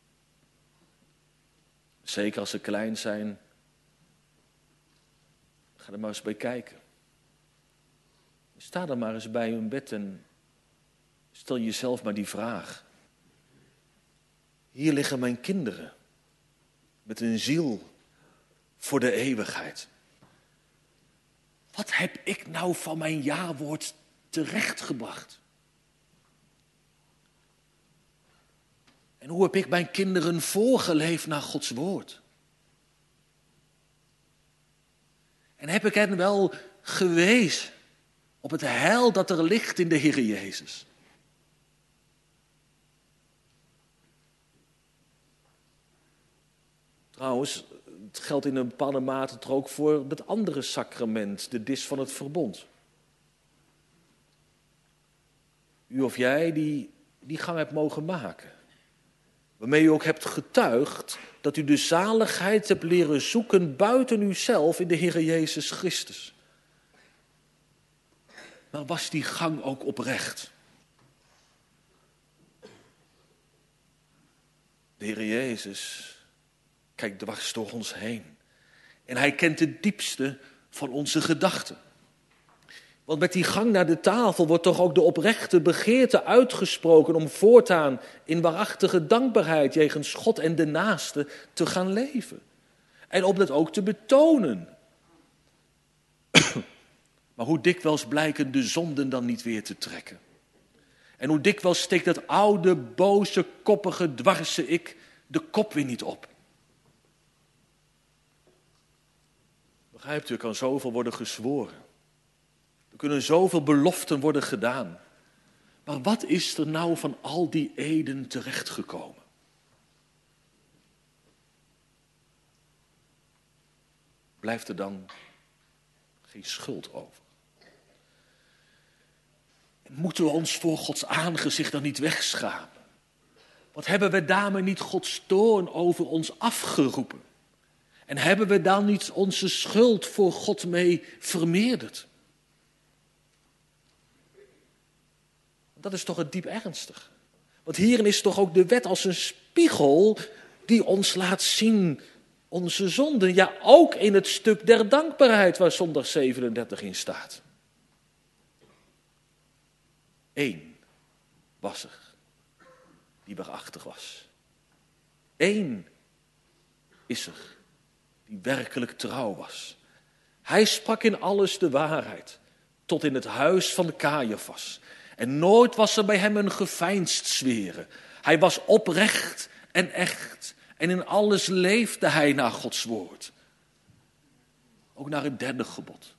Zeker als ze klein zijn, ga er maar eens bij kijken. Sta er maar eens bij hun bed en stel jezelf maar die vraag. Hier liggen mijn kinderen met een ziel voor de eeuwigheid. Wat heb ik nou van mijn jawoord terechtgebracht? En hoe heb ik mijn kinderen voorgeleefd naar Gods woord? En heb ik hen wel gewezen op het heil dat er ligt in de Heer Jezus? Trouwens, het geldt in een bepaalde mate toch ook voor het andere sacrament, de dis van het verbond. U of jij die gang hebt mogen maken. Waarmee u ook hebt getuigd dat u de zaligheid hebt leren zoeken buiten uzelf in de Heer Jezus Christus. Maar was die gang ook oprecht? De Heer Jezus kijkt dwars door ons heen. En hij kent het diepste van onze gedachten. Want met die gang naar de tafel wordt toch ook de oprechte begeerte uitgesproken om voortaan in waarachtige dankbaarheid jegens God en de naaste te gaan leven. En om dat ook te betonen. Maar hoe dikwijls blijken de zonden dan niet weer te trekken? En hoe dikwijls steekt dat oude, boze, koppige, dwarse ik de kop weer niet op? Begrijpt u, er kan zoveel worden gezworen. Er kunnen zoveel beloften worden gedaan. Maar wat is er nou van al die eden terechtgekomen? Blijft er dan geen schuld over? En moeten we ons voor Gods aangezicht dan niet wegschamen? Wat hebben we daarmee niet Gods toorn over ons afgeroepen? En hebben we dan niet onze schuld voor God mee vermeerderd? Dat is toch het diep ernstig. Want hierin is toch ook de wet als een spiegel die ons laat zien onze zonden. Ja, ook in het stuk der dankbaarheid waar zondag 37 in staat. 1 was er die waarachtig was. 1 is er die werkelijk trouw was. Hij sprak in alles de waarheid, tot in het huis van Caiaphas. En nooit was er bij hem een geveinsd zweren. Hij was oprecht en echt. En in alles leefde hij naar Gods woord. Ook naar het 3e gebod.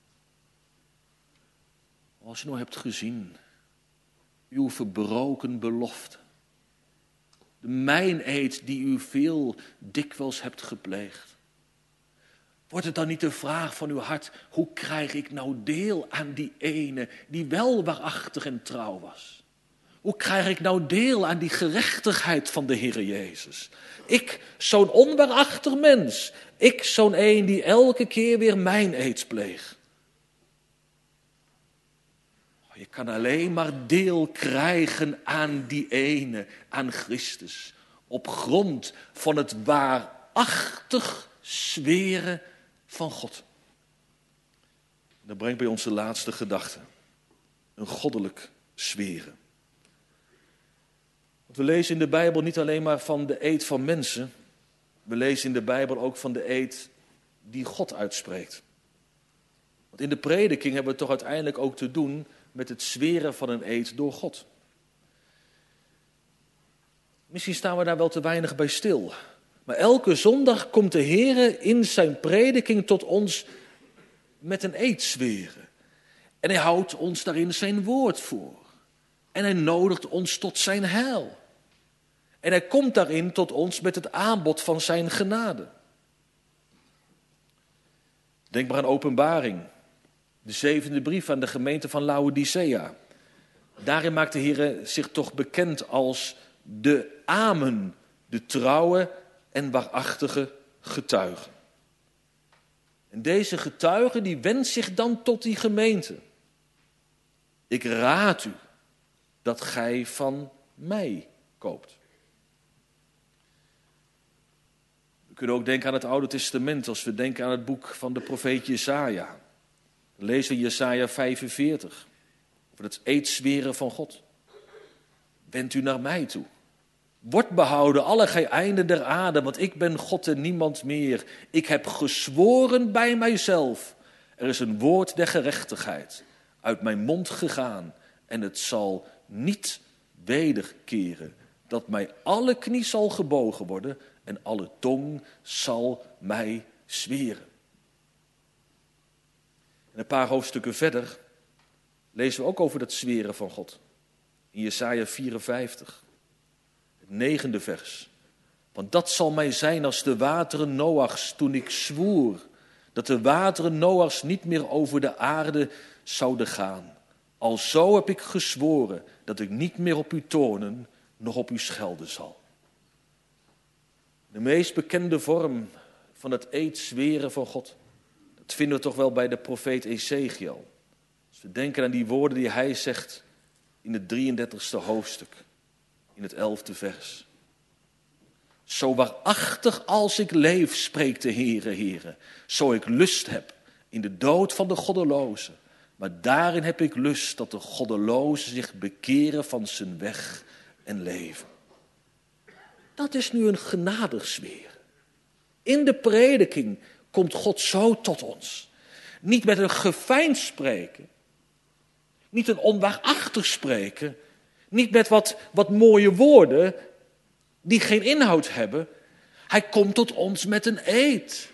Als u nou hebt gezien, uw verbroken belofte. De mijn-eed die u veel dikwijls hebt gepleegd. Wordt het dan niet de vraag van uw hart, hoe krijg ik nou deel aan die ene die wel waarachtig en trouw was? Hoe krijg ik nou deel aan die gerechtigheid van de Heere Jezus? Ik, zo'n onwaarachtig mens. Ik, zo'n een die elke keer weer mijn-eed pleegt. Je kan alleen maar deel krijgen aan die ene, aan Christus. Op grond van het waarachtig zweren van God. Dat brengt bij onze laatste gedachte. Een goddelijk zweren. Want we lezen in de Bijbel niet alleen maar van de eed van mensen. We lezen in de Bijbel ook van de eed die God uitspreekt. Want in de prediking hebben we toch uiteindelijk ook te doen met het zweren van een eed door God. Misschien staan we daar wel te weinig bij stil. Maar elke zondag komt de Heer in zijn prediking tot ons met een eed zweren. En hij houdt ons daarin zijn woord voor. En hij nodigt ons tot zijn heil. En hij komt daarin tot ons met het aanbod van zijn genade. Denk maar aan Openbaring. De 7e brief aan de gemeente van Laodicea. Daarin maakt de Heer zich toch bekend als de Amen, de trouwe en waarachtige getuige. En deze getuige die wendt zich dan tot die gemeente. Ik raad u dat gij van mij koopt. We kunnen ook denken aan het Oude Testament als we denken aan het boek van de profeet Jesaja. Dan lezen we Jesaja 45 over het eedzweren van God. Wend u naar mij toe. Word behouden alle gij einden der aarde, want ik ben God en niemand meer. Ik heb gezworen bij mijzelf. Er is een woord der gerechtigheid uit mijn mond gegaan en het zal niet wederkeren. Dat mij alle knie zal gebogen worden en alle tong zal mij zweren. En een paar hoofdstukken verder lezen we ook over dat zweren van God. In Jesaja 54, het 9e vers. Want dat zal mij zijn als de wateren Noachs toen ik zwoer dat de wateren Noachs niet meer over de aarde zouden gaan. Alzo heb ik gezworen dat ik niet meer op u toornen, nog op u schelden zal. De meest bekende vorm van het eedzweren van God, dat vinden we toch wel bij de profeet Ezechiel. Als we denken aan die woorden die hij zegt in het 33e hoofdstuk, in het 11e vers. Zo waarachtig als ik leef, spreekt de Heere, zo ik lust heb in de dood van de goddeloze. Maar daarin heb ik lust dat de goddeloze zich bekeren van zijn weg en leven. Dat is nu een genadig zweren. In de prediking komt God zo tot ons. Niet met een geveinsd spreken. Niet een onwaarachtig spreken. Niet met wat mooie woorden die geen inhoud hebben. Hij komt tot ons met een eed.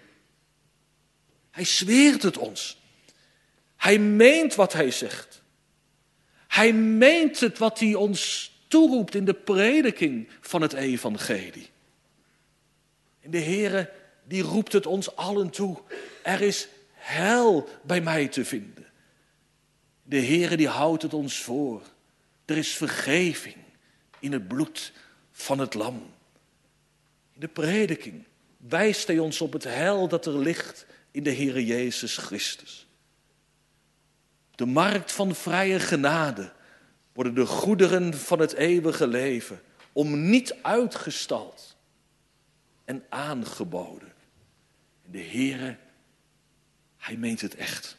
Hij zweert het ons. Hij meent wat hij zegt. Hij meent het wat hij ons toeroept in de prediking van het evangelie. En de Heere die roept het ons allen toe. Er is heil bij mij te vinden. De Heere die houdt het ons voor. Er is vergeving in het bloed van het lam. In de prediking wijst hij ons op het heil dat er ligt in de Heere Jezus Christus. De markt van vrije genade worden de goederen van het eeuwige leven om niet uitgestald en aangeboden. En de Heere, hij meent het echt.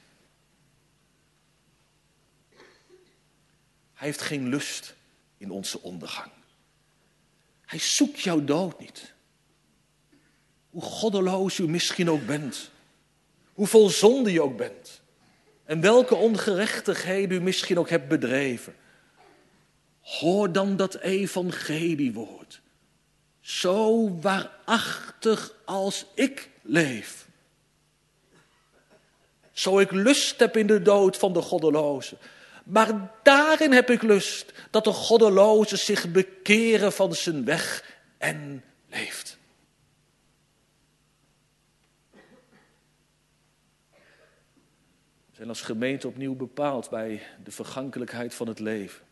Hij heeft geen lust in onze ondergang. Hij zoekt jouw dood niet. Hoe goddeloos u misschien ook bent. Hoe vol zonde je ook bent. En welke ongerechtigheden u misschien ook hebt bedreven. Hoor dan dat evangeliewoord. Zo waarachtig als ik leef. Zo ik lust heb in de dood van de goddeloze. Maar daarin heb ik lust, dat de goddeloze zich bekeren van zijn weg en leeft. We zijn als gemeente opnieuw bepaald bij de vergankelijkheid van het leven.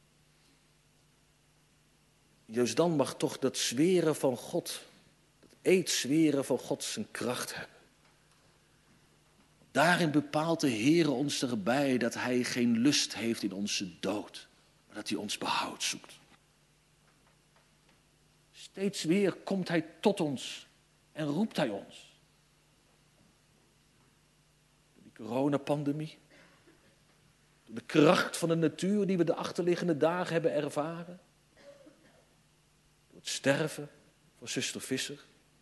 Juist dan mag toch dat zweren van God, dat eedzweren van God zijn kracht hebben. Daarin bepaalt de Heer ons erbij dat Hij geen lust heeft in onze dood, maar dat Hij ons behoud zoekt. Steeds weer komt Hij tot ons en roept Hij ons. Door die coronapandemie, door de kracht van de natuur die we de achterliggende dagen hebben ervaren, door het sterven van zuster Visser,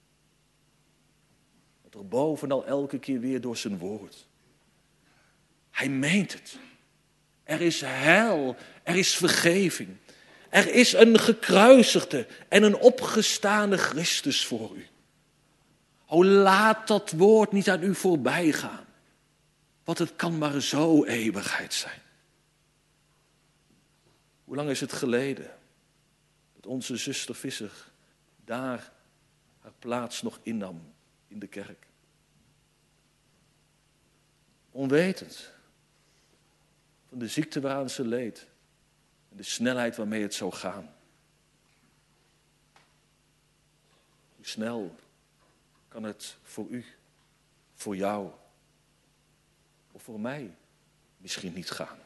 er bovenal elke keer weer door zijn woord. Hij meent het. Er is heil, er is vergeving. Er is een gekruisigde en een opgestane Christus voor u. O, laat dat woord niet aan u voorbij gaan. Want het kan maar zo eeuwigheid zijn. Hoe lang is het geleden dat onze zuster Visser daar haar plaats nog innam in de kerk? Onwetend van de ziekte waaraan ze leed en de snelheid waarmee het zou gaan. Hoe snel kan het voor u, voor jou of voor mij misschien niet gaan?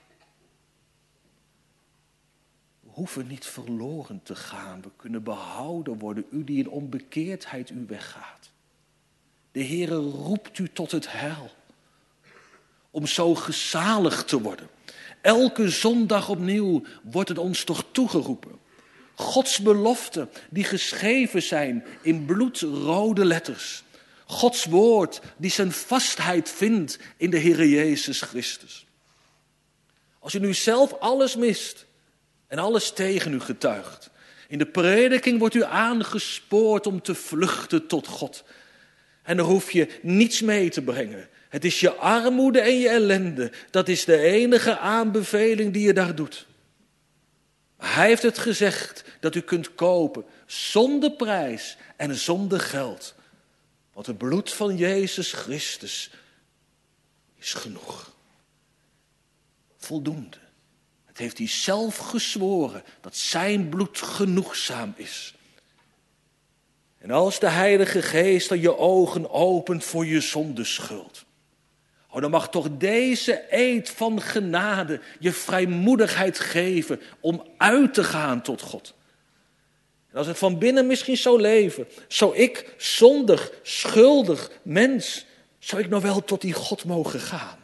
We hoeven niet verloren te gaan, we kunnen behouden worden, u die in onbekeerdheid u weggaat. De Heere roept u tot het heil, om zo gezalig te worden. Elke zondag opnieuw wordt het ons toch toegeroepen. Gods beloften die geschreven zijn in bloedrode letters. Gods woord die zijn vastheid vindt in de Heere Jezus Christus. Als u nu zelf alles mist en alles tegen u getuigt. In de prediking wordt u aangespoord om te vluchten tot God. En dan hoef je niets mee te brengen. Het is je armoede en je ellende. Dat is de enige aanbeveling die je daar doet. Maar hij heeft het gezegd dat u kunt kopen zonder prijs en zonder geld. Want het bloed van Jezus Christus is genoeg. Voldoende. Het heeft hij zelf gezworen dat zijn bloed genoegzaam is. En als de Heilige Geest dan je ogen opent voor je zondeschuld, dan mag toch deze eed van genade je vrijmoedigheid geven om uit te gaan tot God. En als het van binnen misschien zou leven, zou ik zondig, schuldig mens, zou ik nou wel tot die God mogen gaan?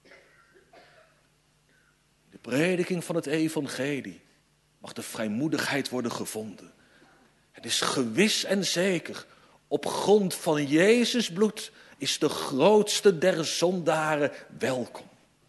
De prediking van het evangelie mag de vrijmoedigheid worden gevonden. Het is gewis en zeker, op grond van Jezus bloed is de grootste der zondaren welkom.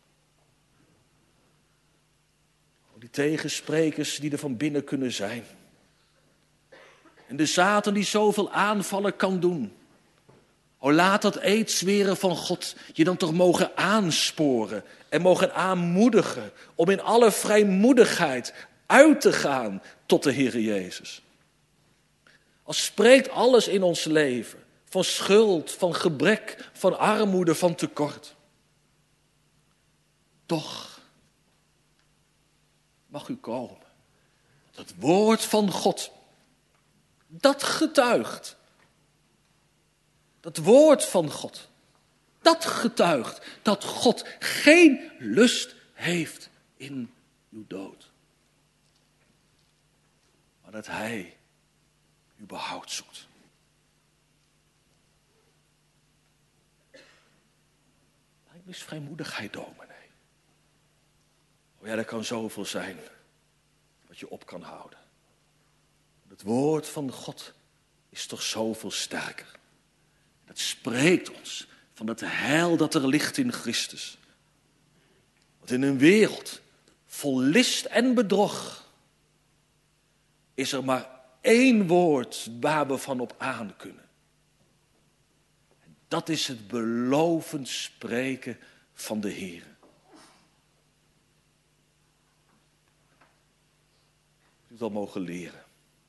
Die tegensprekers die er van binnen kunnen zijn. En de Satan die zoveel aanvallen kan doen. Laat dat eedzweren van God je dan toch mogen aansporen en mogen aanmoedigen om in alle vrijmoedigheid uit te gaan tot de Heere Jezus. Als spreekt alles in ons leven van schuld, van gebrek, van armoede, van tekort. Toch mag u komen. Het woord van God, dat getuigt. Dat woord van God, dat getuigt dat God geen lust heeft in uw dood. Maar dat Hij uw behoud zoekt. Lijkt me eens vrijmoedigheid, dominee. Ja, er kan zoveel zijn wat je op kan houden. Het woord van God is toch zoveel sterker. Het spreekt ons van het heil dat er ligt in Christus. Want in een wereld vol list en bedrog is er maar één woord waar we van op aan kunnen. En dat is het belovend spreken van de Heer. u het al mogen leren.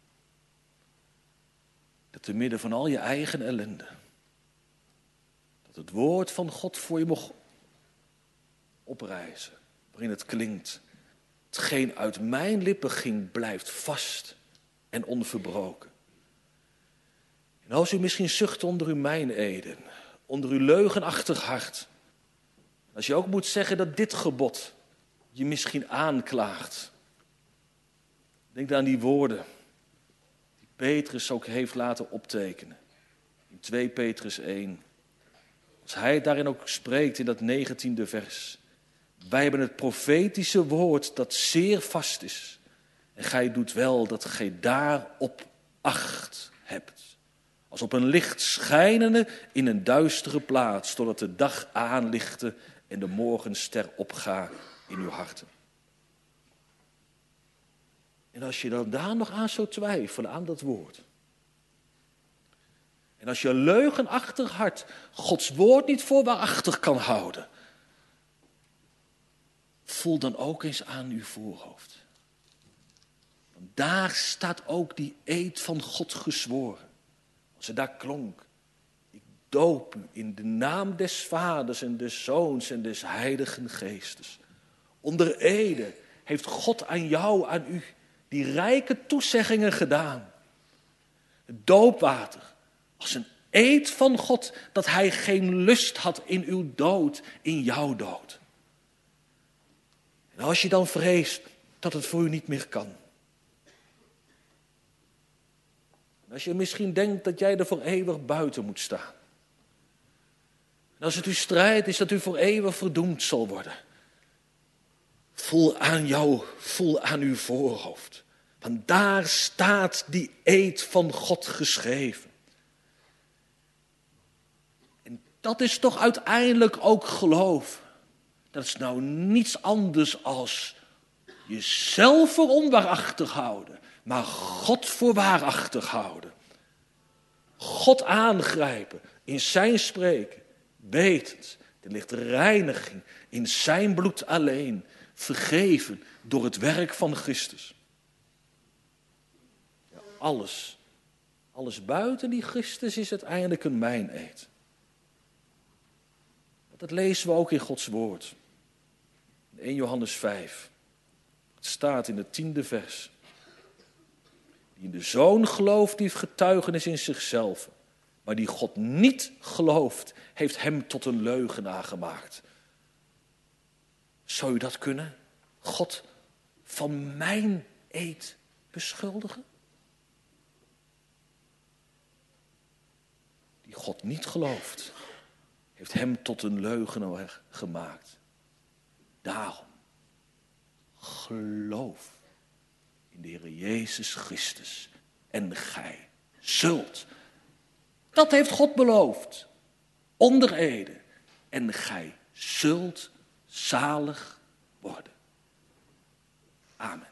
Dat te midden van al je eigen ellende, dat het woord van God voor je mocht oprijzen, waarin het klinkt: hetgeen uit mijn lippen ging, blijft vast en onverbroken. En als u misschien zucht onder uw meineden, onder uw leugenachtig hart, als je ook moet zeggen dat dit gebod je misschien aanklaagt, denk aan die woorden die Petrus ook heeft laten optekenen in 2 Petrus 1. Als hij daarin ook spreekt in dat 19e vers. Wij hebben het profetische woord dat zeer vast is. En gij doet wel dat gij daarop acht hebt. Als op een licht schijnende in een duistere plaats, totdat de dag aanlichte en de morgenster opgaat in uw harten. En als je dan daar nog aan zou twijfelen, aan dat woord. En als je leugenachtig hart Gods woord niet voor waarachtig kan houden, voel dan ook eens aan uw voorhoofd. Want daar staat ook die eed van God gezworen. Als het daar klonk: ik doop u in de naam des Vaders en des Zoons en des Heiligen Geestes. Onder ede heeft God aan jou, aan u, die rijke toezeggingen gedaan. Het doopwater als een eed van God dat hij geen lust had in uw dood, in jouw dood. En als je dan vreest dat het voor u niet meer kan. En als je misschien denkt dat jij er voor eeuwig buiten moet staan. En als het uw strijd is dat u voor eeuwig verdoemd zal worden. Voel aan uw voorhoofd. Want daar staat die eed van God geschreven. En dat is toch uiteindelijk ook geloof. Dat is nou niets anders als jezelf voor onwaarachtig houden, maar God voor waarachtig houden. God aangrijpen in zijn spreken, wetend, er ligt reiniging in zijn bloed alleen, vergeven door het werk van Christus. Ja, alles buiten die Christus is uiteindelijk een meineed. Dat lezen we ook in Gods woord. In 1 Johannes 5. Het staat in het 10e vers. Die in de Zoon gelooft, die heeft getuigenis in zichzelf. Maar die God niet gelooft, heeft hem tot een leugenaar gemaakt. Zou u dat kunnen? God van mijn eed beschuldigen? Die God niet gelooft, heeft hem tot een leugenaar gemaakt. Daarom, geloof in de Heer Jezus Christus en gij zult. Dat heeft God beloofd, onder ede. En gij zult zalig worden. Amen.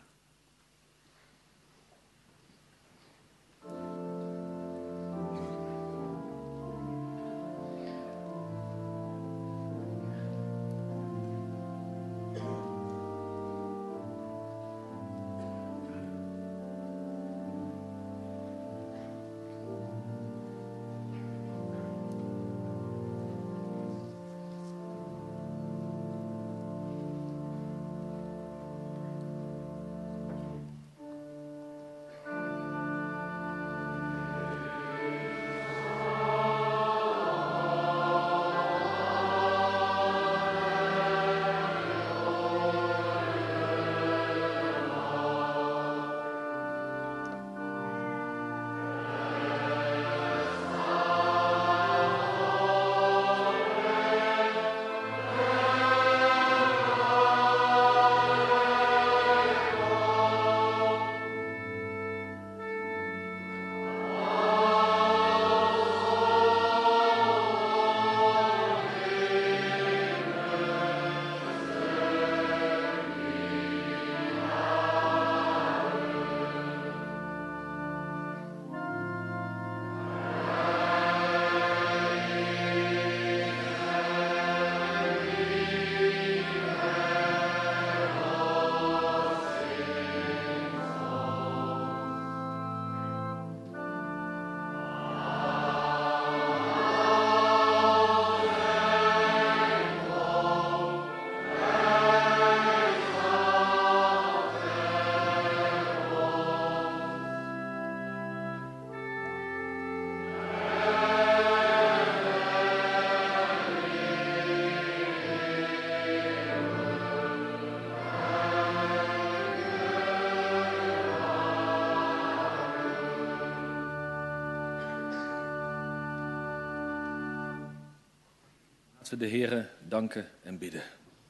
Laten we de Heere danken en bidden.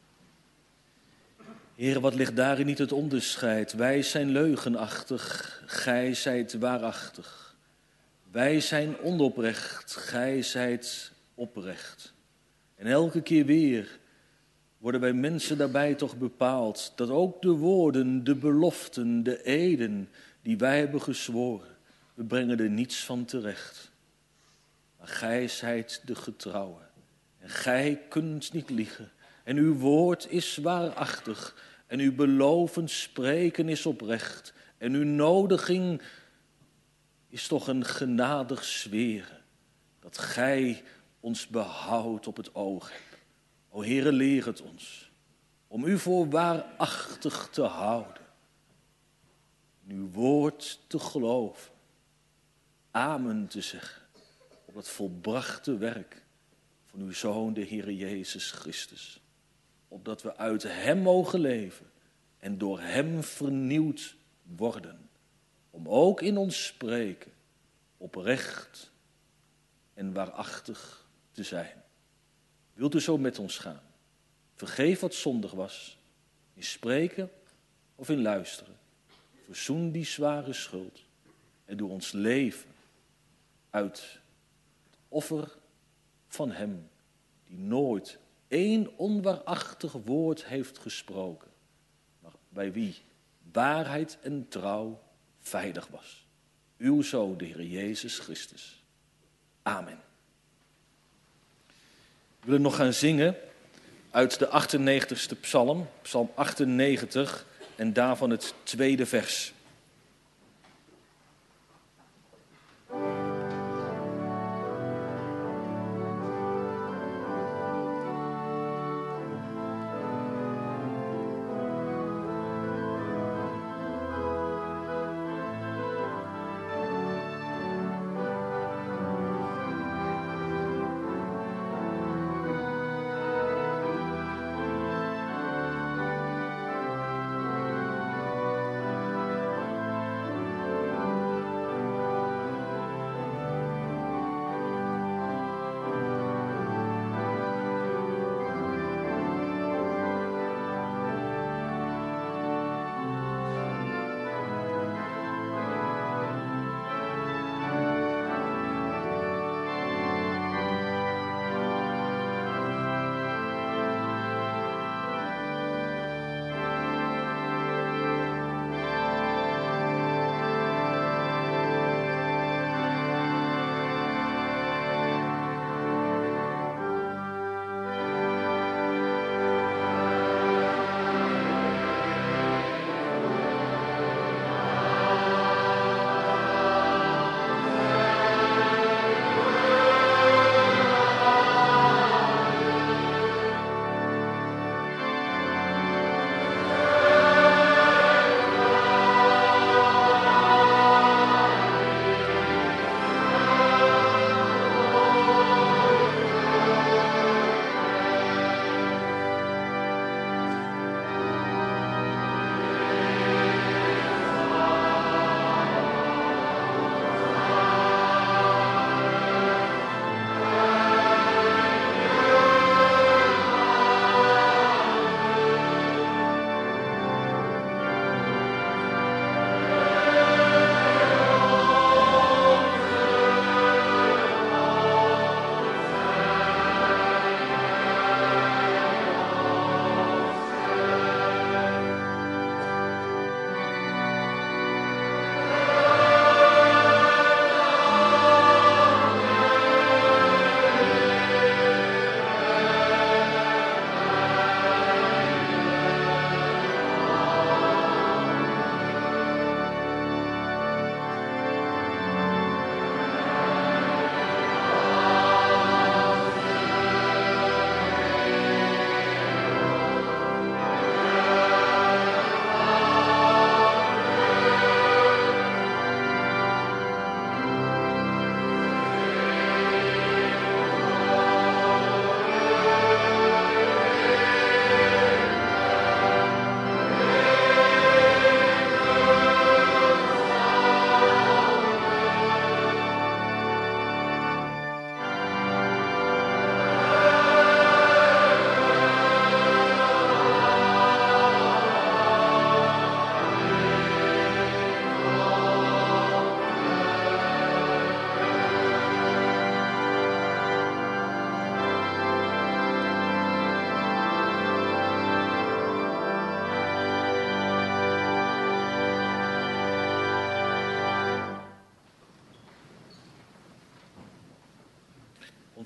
Heere, wat ligt daarin niet het onderscheid? Wij zijn leugenachtig, gij zijt waarachtig. Wij zijn onoprecht, gij zijt oprecht. En elke keer weer worden wij mensen daarbij toch bepaald dat ook de woorden, de beloften, de eden die wij hebben gezworen, we brengen er niets van terecht. Maar gij zijt de getrouwe en gij kunt niet liegen. En uw woord is waarachtig en uw beloven spreken is oprecht. En uw nodiging is toch een genadig zweren dat gij ons behoud op het oog hebt. O Heere, leer het ons om u voor waarachtig te houden. In uw woord te geloven. Amen te zeggen op het volbrachte werk van uw Zoon, de Heere Jezus Christus. Opdat we uit hem mogen leven en door hem vernieuwd worden. Om ook in ons spreken oprecht en waarachtig te zijn. Wilt u zo met ons gaan? Vergeef wat zondig was, in spreken of in luisteren. Verzoen die zware schuld en doe ons leven uit het offer van hem die nooit één onwaarachtig woord heeft gesproken, maar bij wie waarheid en trouw veilig was. Uw Zoon, de Heer Jezus Christus. Amen. We willen nog gaan zingen uit de 98ste psalm, psalm 98 en daarvan het tweede vers.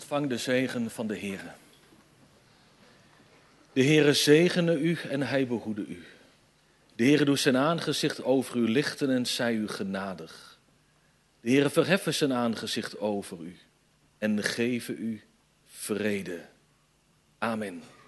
Ontvang de zegen van de Heere. De Heere zegene u en hij behoede u. De Heere doet zijn aangezicht over u lichten en zij u genadig. De Heere verheffen zijn aangezicht over u en geven u vrede. Amen.